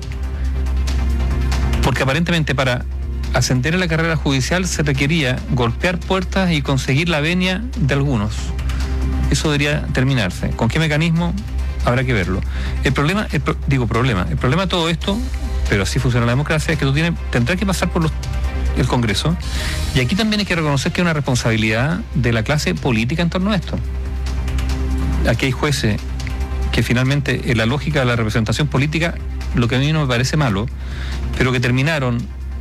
porque aparentemente para ascender en la carrera judicial se requería golpear puertas y conseguir la venia de algunos. Eso debería terminarse. ¿Con qué mecanismo? Habrá que verlo. El problema, el pro, digo problema, el problema de todo esto, pero así funciona la democracia, es que tú tienes, tendrás que pasar por los, el Congreso, y aquí también hay que reconocer que hay una responsabilidad de la clase política en torno a esto. Aquí hay jueces que finalmente en la lógica de la representación política, lo que a mí no me parece malo, pero que terminaron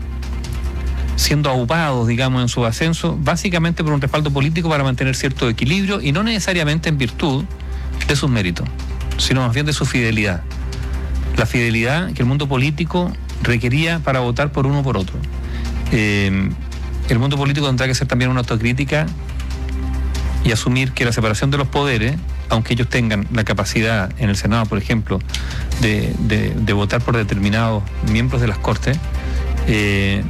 siendo aupados, digamos, en su ascenso, básicamente por un respaldo político para mantener cierto equilibrio y no necesariamente en virtud de sus méritos, sino más bien de su fidelidad. La fidelidad que el mundo político requería para votar por uno o por otro. Eh, el mundo político tendrá que hacer también una autocrítica y asumir que la separación de los poderes, aunque ellos tengan la capacidad en el Senado, por ejemplo, de, de, de votar por determinados miembros de las Cortes, eh,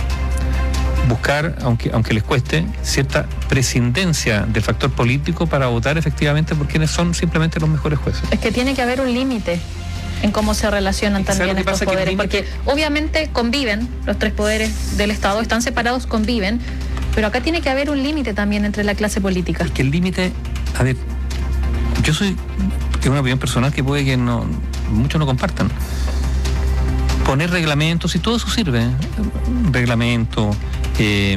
buscar, aunque, aunque les cueste, cierta prescindencia del factor político para votar efectivamente por quienes son simplemente los mejores jueces. Es que tiene que haber un límite en cómo se relacionan también estos poderes, porque obviamente conviven, los tres poderes del Estado están separados, conviven, pero acá tiene que haber un límite también entre la clase política. Es que el límite, a ver, yo soy, es una opinión personal que puede que no muchos no compartan. Poner reglamentos y todo eso sirve, ¿eh? Reglamento, eh,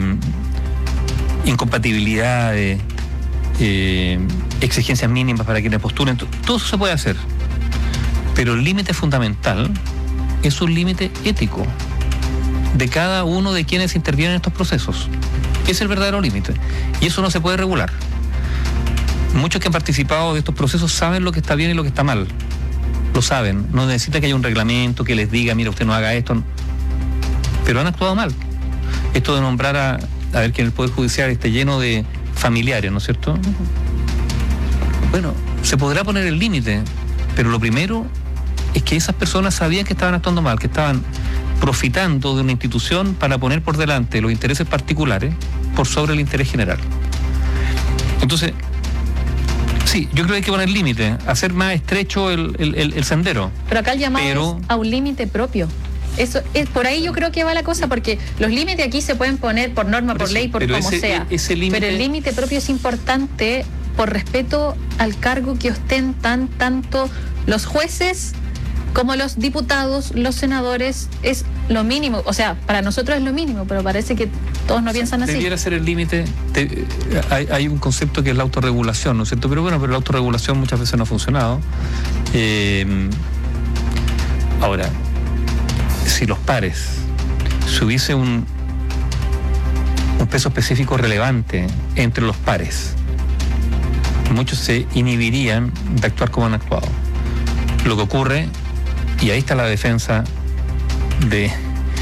incompatibilidades, eh, exigencias mínimas para quienes postulen, todo eso se puede hacer. Pero el límite fundamental es un límite ético de cada uno de quienes intervienen en estos procesos. Es el verdadero límite. Y eso no se puede regular. Muchos que han participado de estos procesos saben lo que está bien y lo que está mal. Lo saben. No necesita que haya un reglamento que les diga, mira, usted no haga esto. Pero han actuado mal. Esto de nombrar a, a ver que en el Poder Judicial esté lleno de familiares, ¿no es cierto? Uh-huh. Bueno, se podrá poner el límite, pero lo primero es que esas personas sabían que estaban actuando mal, que estaban profitando de una institución para poner por delante los intereses particulares por sobre el interés general. Entonces, sí, yo creo que hay que poner límite, hacer más estrecho el, el, el, el sendero. Pero acá el llamado Pero, es a un límite propio. Eso es por ahí yo creo que va la cosa, porque los límites aquí se pueden poner por norma, por, por ley, por como ese, sea. Ese límite... Pero el límite propio es importante por respeto al cargo que ostentan tanto los jueces como los diputados, los senadores. Es lo mínimo, o sea, para nosotros es lo mínimo, pero parece que todos no piensan así. Debiera ser el límite. Hay, hay un concepto que es la autorregulación, ¿no es cierto? Pero bueno, pero la autorregulación muchas veces no ha funcionado. Eh, ahora, si los pares, si hubiese un, un peso específico relevante entre los pares, muchos se inhibirían de actuar como han actuado. Lo que ocurre, y ahí está la defensa de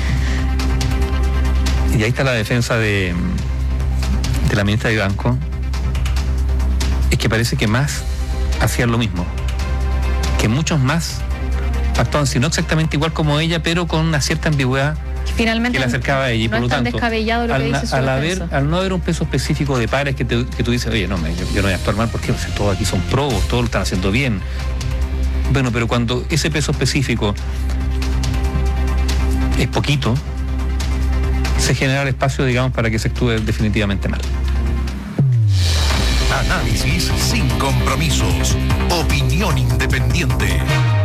y ahí está la defensa de de la ministra Vivanco, es que parece que más hacían lo mismo, que muchos más actuaban, si no exactamente igual como ella, pero con una cierta ambigüedad finalmente que le acercaba a ella. Y no por lo es tan tanto, descabellado lo al, que dice su al, defensa. haber, al no haber un peso específico de pares que, te, que tú dices, oye, no, me, yo, yo no voy a actuar mal porque pues, todos aquí son probos, todos lo están haciendo bien. Bueno, pero cuando ese peso específico es poquito, se genera el espacio, digamos, para que se actúe definitivamente mal. Análisis sin compromisos. Opinión independiente.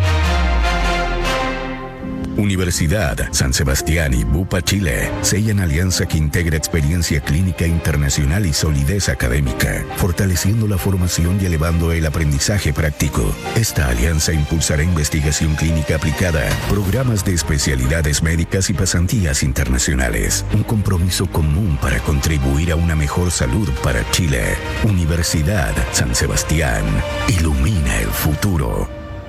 Universidad San Sebastián y Bupa Chile sellan alianza que integra experiencia clínica internacional y solidez académica, fortaleciendo la formación y elevando el aprendizaje práctico. Esta alianza impulsará investigación clínica aplicada, programas de especialidades médicas y pasantías internacionales. Un compromiso común para contribuir a una mejor salud para Chile. Universidad San Sebastián. Ilumina el futuro.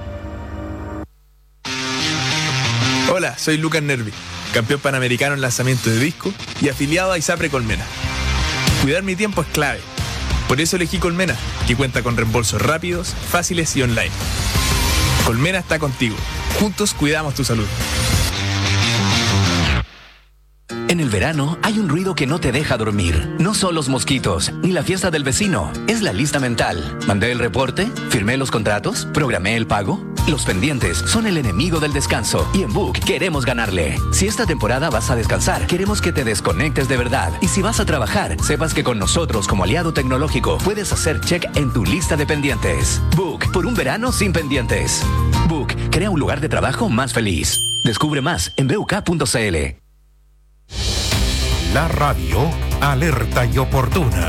Hola, soy Lucas Nervi, campeón panamericano en lanzamiento de disco y afiliado a ISAPRE Colmena. Cuidar mi tiempo es clave. Por eso elegí Colmena, que cuenta con reembolsos rápidos, fáciles y online. Colmena está contigo. Juntos cuidamos tu salud. En el verano hay un ruido que no te deja dormir. No son los mosquitos, ni la fiesta del vecino. Es la lista mental. Mandé el reporte, firmé los contratos, programé el pago. Los pendientes son el enemigo del descanso y en Book queremos ganarle. Si esta temporada vas a descansar, queremos que te desconectes de verdad. Y si vas a trabajar, sepas que con nosotros como aliado tecnológico puedes hacer check en tu lista de pendientes. Book, por un verano sin pendientes. Book, crea un lugar de trabajo más feliz. Descubre más en b u k punto c l. La radio alerta y oportuna.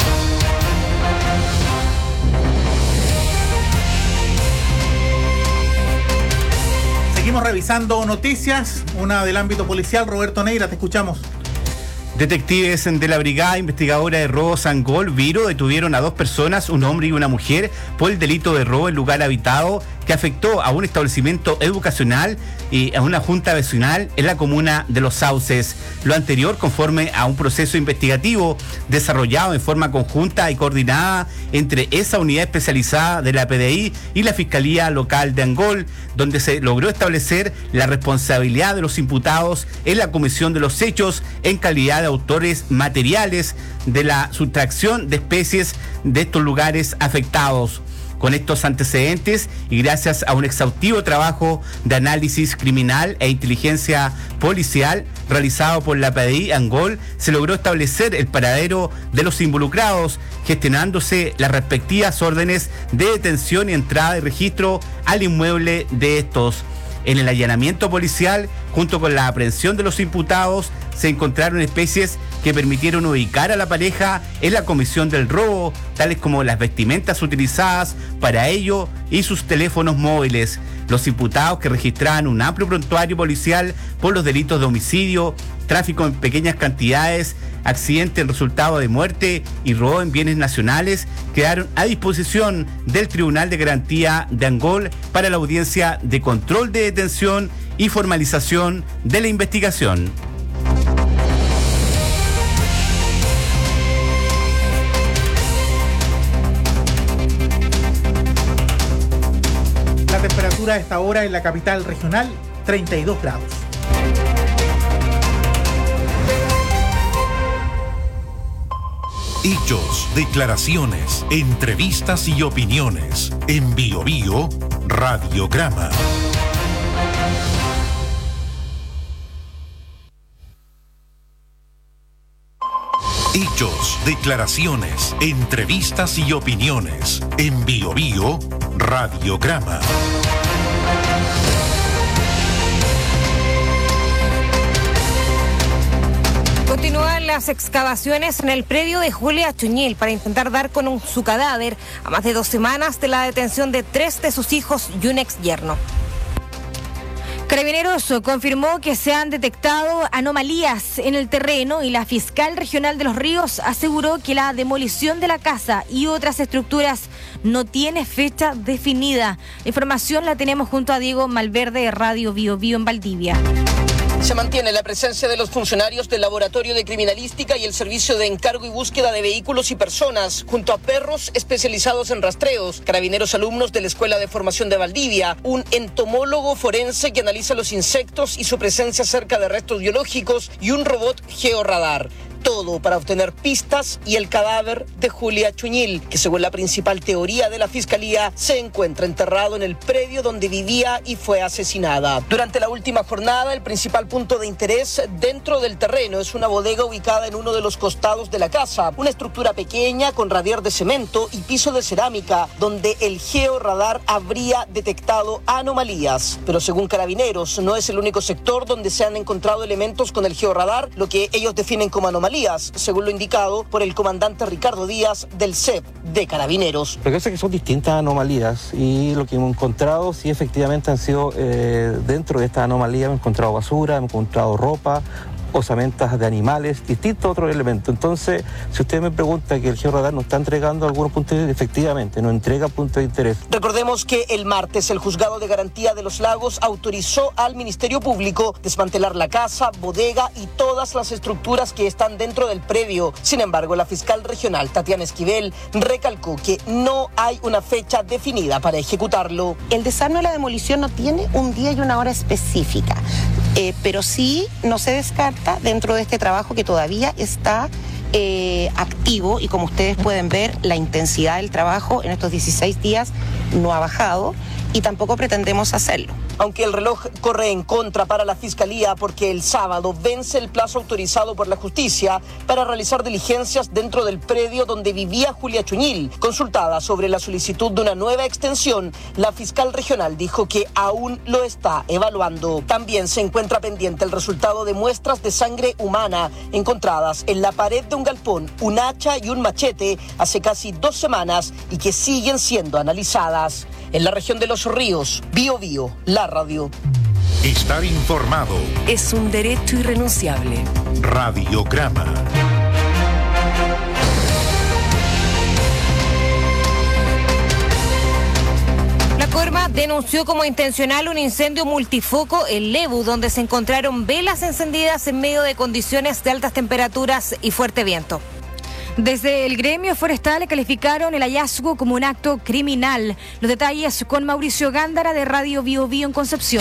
Seguimos revisando noticias, una del ámbito policial. Roberto Neira, te escuchamos. Detectives de la Brigada Investigadora de Robo Sangol, Viro, detuvieron a dos personas, un hombre y una mujer, por el delito de robo en lugar habitado que afectó a un establecimiento educacional y a una junta vecinal en la comuna de Los Sauces. Lo anterior conforme a un proceso investigativo desarrollado en forma conjunta y coordinada entre esa unidad especializada de la P D I y la Fiscalía Local de Angol, donde se logró establecer la responsabilidad de los imputados en la comisión de los hechos en calidad de autores materiales de la sustracción de especies de estos lugares afectados. Con estos antecedentes y gracias a un exhaustivo trabajo de análisis criminal e inteligencia policial realizado por la P D I Angol, se logró establecer el paradero de los involucrados, gestionándose las respectivas órdenes de detención y entrada y registro al inmueble de estos. En el allanamiento policial, junto con la aprehensión de los imputados, se encontraron especies que permitieron ubicar a la pareja en la comisión del robo, tales como las vestimentas utilizadas para ello y sus teléfonos móviles. Los imputados, que registraban un amplio prontuario policial por los delitos de homicidio, tráfico en pequeñas cantidades, accidente en resultado de muerte y robo en bienes nacionales, quedaron a disposición del Tribunal de Garantía de Angol para la audiencia de control de detención y formalización de la investigación. La temperatura a esta hora en la capital regional, treinta y dos grados. Hechos, declaraciones, entrevistas y opiniones. En Bio Bio, Radiograma. Hechos, declaraciones, entrevistas y opiniones. En Bio Bio, Radiograma. Continúan las excavaciones en el predio de Julia Chuñil para intentar dar con un, su cadáver a más de dos semanas de la detención de tres de sus hijos y un ex yerno. Carabineros confirmó que se han detectado anomalías en el terreno y la fiscal regional de Los Ríos aseguró que la demolición de la casa y otras estructuras no tiene fecha definida. La información la tenemos junto a Diego Malverde de Radio Bio Bio en Valdivia. Se mantiene la presencia de los funcionarios del Laboratorio de Criminalística y el Servicio de Encargo y Búsqueda de Vehículos y Personas, junto a perros especializados en rastreos, carabineros alumnos de la Escuela de Formación de Valdivia, un entomólogo forense que analiza los insectos y su presencia cerca de restos biológicos y un robot georradar. Todo para obtener pistas y el cadáver de Julia Chuñil, que según la principal teoría de la Fiscalía, se encuentra enterrado en el predio donde vivía y fue asesinada. Durante la última jornada, el principal punto de interés dentro del terreno es una bodega ubicada en uno de los costados de la casa, una estructura pequeña con radier de cemento y piso de cerámica, donde el georradar habría detectado anomalías. Pero según Carabineros, no es el único sector donde se han encontrado elementos con el georradar, lo que ellos definen como anomalías, según lo indicado por el comandante Ricardo Díaz del C E P de Carabineros. Lo que pasa es que son distintas anomalías y lo que hemos encontrado sí efectivamente han sido eh, dentro de esta anomalía hemos encontrado basura, hemos encontrado ropa, osamentas de animales, distintos otros elementos. Entonces, si usted me pregunta que el georradar nos está entregando algunos puntos de interés, efectivamente, nos entrega puntos de interés. Recordemos que el martes el Juzgado de Garantía de los Lagos autorizó al Ministerio Público desmantelar la casa, bodega y todas las estructuras que están dentro del predio. Sin embargo, la fiscal regional Tatiana Esquivel recalcó que no hay una fecha definida para ejecutarlo. El desarme o la demolición no tiene un día y una hora específica, eh, pero sí no se descarta dentro de este trabajo que todavía está eh, activo y como ustedes pueden ver, la intensidad del trabajo en estos dieciséis días no ha bajado y tampoco pretendemos hacerlo. Aunque el reloj corre en contra para la Fiscalía porque el sábado vence el plazo autorizado por la justicia para realizar diligencias dentro del predio donde vivía Julia Chuñil. Consultada sobre la solicitud de una nueva extensión, la fiscal regional dijo que aún lo está evaluando. También se encuentra pendiente el resultado de muestras de sangre humana encontradas en la pared de un galpón, un hacha y un machete hace casi dos semanas y que siguen siendo analizadas. En la región de Los Ríos, Bio Bio, la radio. Estar informado es un derecho irrenunciable. Radiograma. La Corma denunció como intencional un incendio multifoco en Lebu, donde se encontraron velas encendidas en medio de condiciones de altas temperaturas y fuerte viento. Desde el gremio forestal calificaron el hallazgo como un acto criminal. Los detalles con Mauricio Gándara de Radio Bio Bio en Concepción.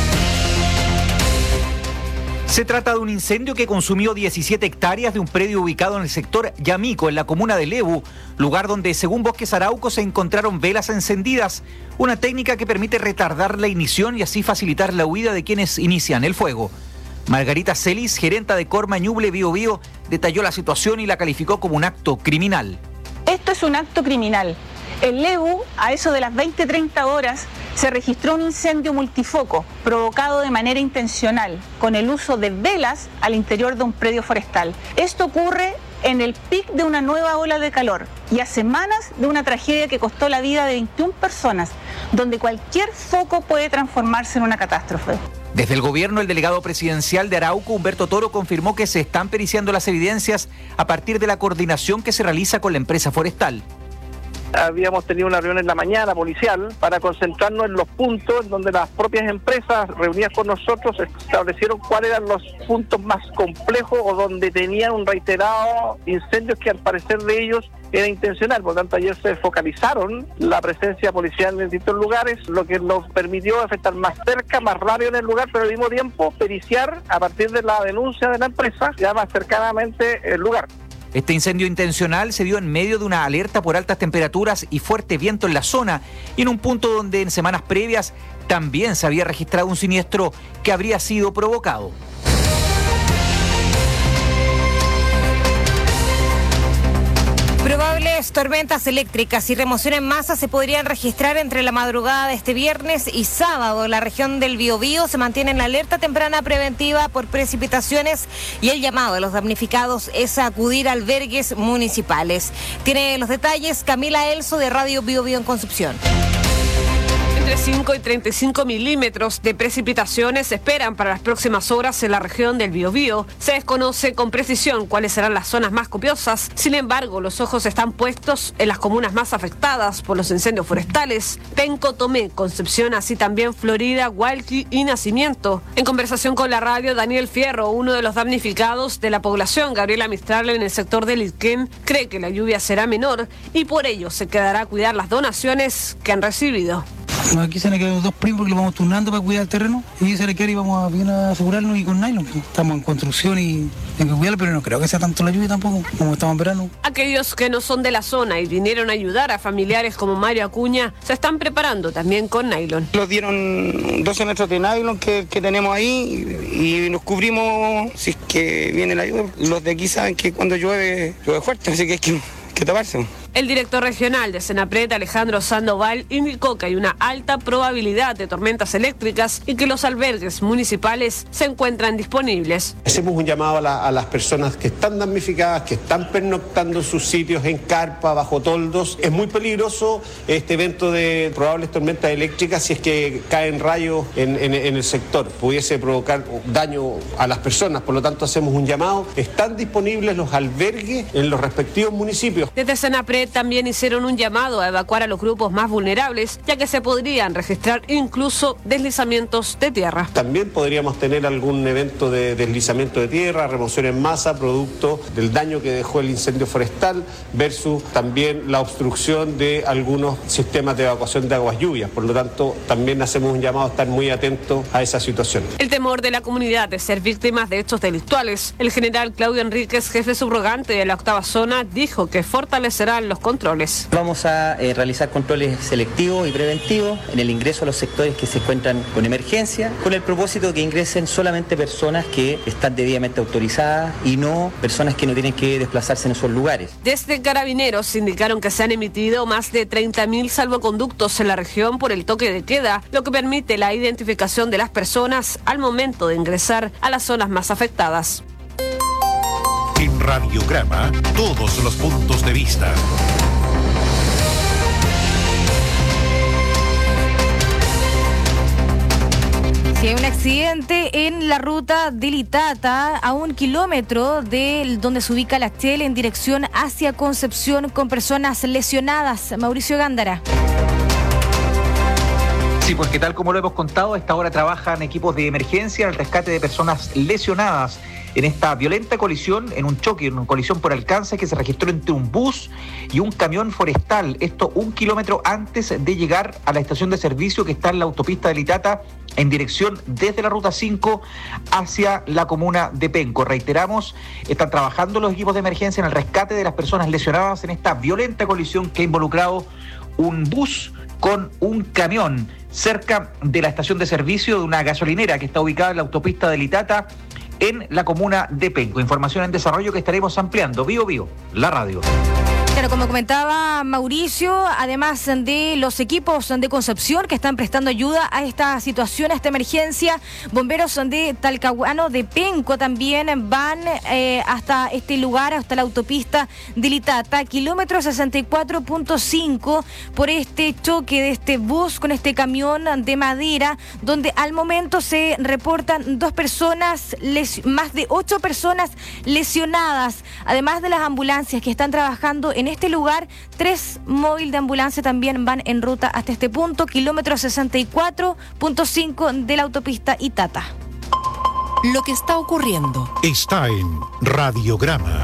Se trata de un incendio que consumió diecisiete hectáreas de un predio ubicado en el sector Yamico, en la comuna de Lebu, lugar donde, según Bosques Arauco, se encontraron velas encendidas, una técnica que permite retardar la ignición y así facilitar la huida de quienes inician el fuego. Margarita Celis, gerenta de Corma Ñuble Bio Bio, detalló la situación y la calificó como un acto criminal. Esto es un acto criminal. En Lebu, a eso de las veinte treinta horas, se registró un incendio multifoco provocado de manera intencional con el uso de velas al interior de un predio forestal. Esto ocurre en el pic de una nueva ola de calor y a semanas de una tragedia que costó la vida de veintiuna personas, donde cualquier foco puede transformarse en una catástrofe. Desde el gobierno, el delegado presidencial de Arauco, Humberto Toro, confirmó que se están periciando las evidencias a partir de la coordinación que se realiza con la empresa forestal. Habíamos tenido una reunión en la mañana policial para concentrarnos en los puntos donde las propias empresas reunidas con nosotros establecieron cuáles eran los puntos más complejos o donde tenían un reiterado incendios que al parecer de ellos era intencional. Por lo tanto, ayer se focalizaron la presencia policial en distintos lugares, lo que nos permitió estar más cerca, más rápido en el lugar, pero al mismo tiempo periciar a partir de la denuncia de la empresa ya más cercanamente el lugar. Este incendio intencional se dio en medio de una alerta por altas temperaturas y fuerte viento en la zona y en un punto donde en semanas previas también se había registrado un siniestro que habría sido provocado. Probables tormentas eléctricas y remoción en masa se podrían registrar entre la madrugada de este viernes y sábado. La región del Biobío se mantiene en la alerta temprana preventiva por precipitaciones y el llamado de los damnificados es a acudir a albergues municipales. Tiene los detalles Camila Elso de Radio Biobío en Concepción. Entre cinco y treinta y cinco milímetros de precipitaciones se esperan para las próximas horas en la región del Biobío. Se desconoce con precisión cuáles serán las zonas más copiosas. Sin embargo, los ojos están puestos en las comunas más afectadas por los incendios forestales: Penco, Tomé, Concepción, así también Florida, Hualqui y Nacimiento. En conversación con la radio, Daniel Fierro, uno de los damnificados de la población, Gabriela Mistral, en el sector del Ilquén, cree que la lluvia será menor y por ello se quedará a cuidar las donaciones que han recibido. Aquí se le quedan los dos primos porque lo vamos turnando para cuidar el terreno y se le queda y vamos a, bien a asegurarnos y con nylon. Estamos en construcción y hay que cuidarlo, pero no creo que sea tanto la lluvia tampoco, como estamos en verano. Aquellos que no son de la zona y vinieron a ayudar a familiares como Mario Acuña se están preparando también con nylon. Nos dieron doce metros de nylon que, que tenemos ahí y, y nos cubrimos si es que viene la lluvia. Los de aquí saben que cuando llueve, llueve fuerte, así que hay que, que taparse. El director regional de Senapred, Alejandro Sandoval, indicó que hay una alta probabilidad de tormentas eléctricas y que los albergues municipales se encuentran disponibles. Hacemos un llamado a, la, a las personas que están damnificadas, que están pernoctando en sus sitios en carpa, bajo toldos. Es muy peligroso este evento de probables tormentas eléctricas si es que caen rayos en, en, en el sector. Pudiese provocar daño a las personas, por lo tanto hacemos un llamado. Están disponibles los albergues en los respectivos municipios. Desde Senapred también hicieron un llamado a evacuar a los grupos más vulnerables, ya que se podrían registrar incluso deslizamientos de tierra. También podríamos tener algún evento de deslizamiento de tierra, remoción en masa, producto del daño que dejó el incendio forestal, versus también la obstrucción de algunos sistemas de evacuación de aguas lluvias. Por lo tanto, también hacemos un llamado a estar muy atentos a esa situación. El temor de la comunidad de ser víctimas de hechos delictuales. El general Claudio Enríquez, jefe subrogante de la octava zona, dijo que fortalecerán los controles. Vamos a eh, realizar controles selectivos y preventivos en el ingreso a los sectores que se encuentran con emergencia, con el propósito de que ingresen solamente personas que están debidamente autorizadas y no personas que no tienen que desplazarse en esos lugares. Desde Carabineros indicaron que se han emitido más de treinta mil salvoconductos en la región por el toque de queda, lo que permite la identificación de las personas al momento de ingresar a las zonas más afectadas. En Radiograma, todos los puntos de vista. Si hay un accidente en la ruta de Litata, a un kilómetro de donde se ubica la Shell en dirección hacia Concepción, con personas lesionadas. Mauricio Gándara. Sí, porque tal como lo hemos contado, a esta hora trabajan equipos de emergencia en el rescate de personas lesionadas en esta violenta colisión, en un choque, en una colisión por alcance que se registró entre un bus y un camión forestal. Esto un kilómetro antes de llegar a la estación de servicio que está en la autopista de Litata, en dirección desde la ruta cinco hacia la comuna de Penco. Reiteramos, están trabajando los equipos de emergencia en el rescate de las personas lesionadas en esta violenta colisión que ha involucrado un bus con un camión cerca de la estación de servicio de una gasolinera que está ubicada en la autopista de Litata en la comuna de Penco. Información en desarrollo que estaremos ampliando. Bio Bio, la radio. Claro, como comentaba Mauricio, además de los equipos de Concepción que están prestando ayuda a esta situación, a esta emergencia, bomberos de Talcahuano, de Penco también van eh, hasta este lugar, hasta la autopista de Litata, kilómetro sesenta y cuatro punto cinco, por este choque de este bus con este camión de madera, donde al momento se reportan dos personas, les, más de ocho personas lesionadas, además de las ambulancias que están trabajando en este lugar. Tres móviles de ambulancia también van en ruta hasta este punto, kilómetro sesenta y cuatro punto cinco de la autopista Itata. Lo que está ocurriendo está en Radiograma.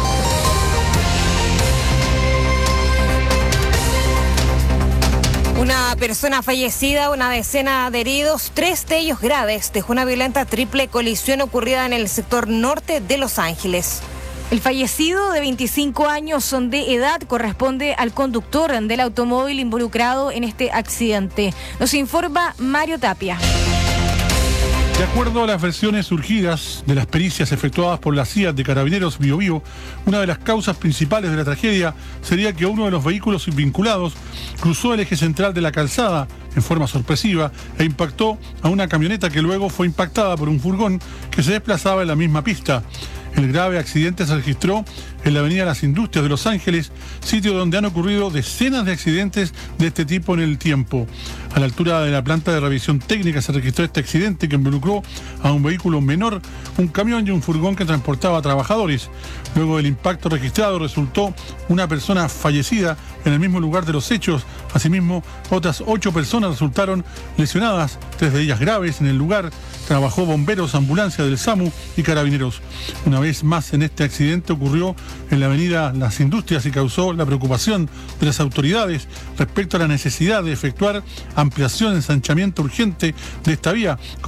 Una persona fallecida, una decena de heridos, tres de ellos graves, dejó una violenta triple colisión ocurrida en el sector norte de Los Ángeles. El fallecido de veinticinco años son de edad corresponde al conductor del automóvil involucrado en este accidente. Nos informa Mario Tapia. De acuerdo a las versiones surgidas de las pericias efectuadas por la C I A de Carabineros Bío Bío, una de las causas principales de la tragedia sería que uno de los vehículos vinculados cruzó el eje central de la calzada en forma sorpresiva e impactó a una camioneta que luego fue impactada por un furgón que se desplazaba en la misma pista. El grave accidente se registró en la avenida Las Industrias de Los Ángeles, sitio donde han ocurrido decenas de accidentes de este tipo en el tiempo. A la altura de la planta de revisión técnica se registró este accidente que involucró a un vehículo menor, un camión y un furgón que transportaba a trabajadores. Luego del impacto registrado resultó una persona fallecida en el mismo lugar de los hechos. Asimismo, otras ocho personas resultaron lesionadas, tres de ellas graves en el lugar. Trabajó bomberos, ambulancia del SAMU y carabineros. Una vez más en este accidente ocurrió en la avenida Las Industrias y causó la preocupación de las autoridades respecto a la necesidad de efectuar ampliación, ensanchamiento urgente de esta vía.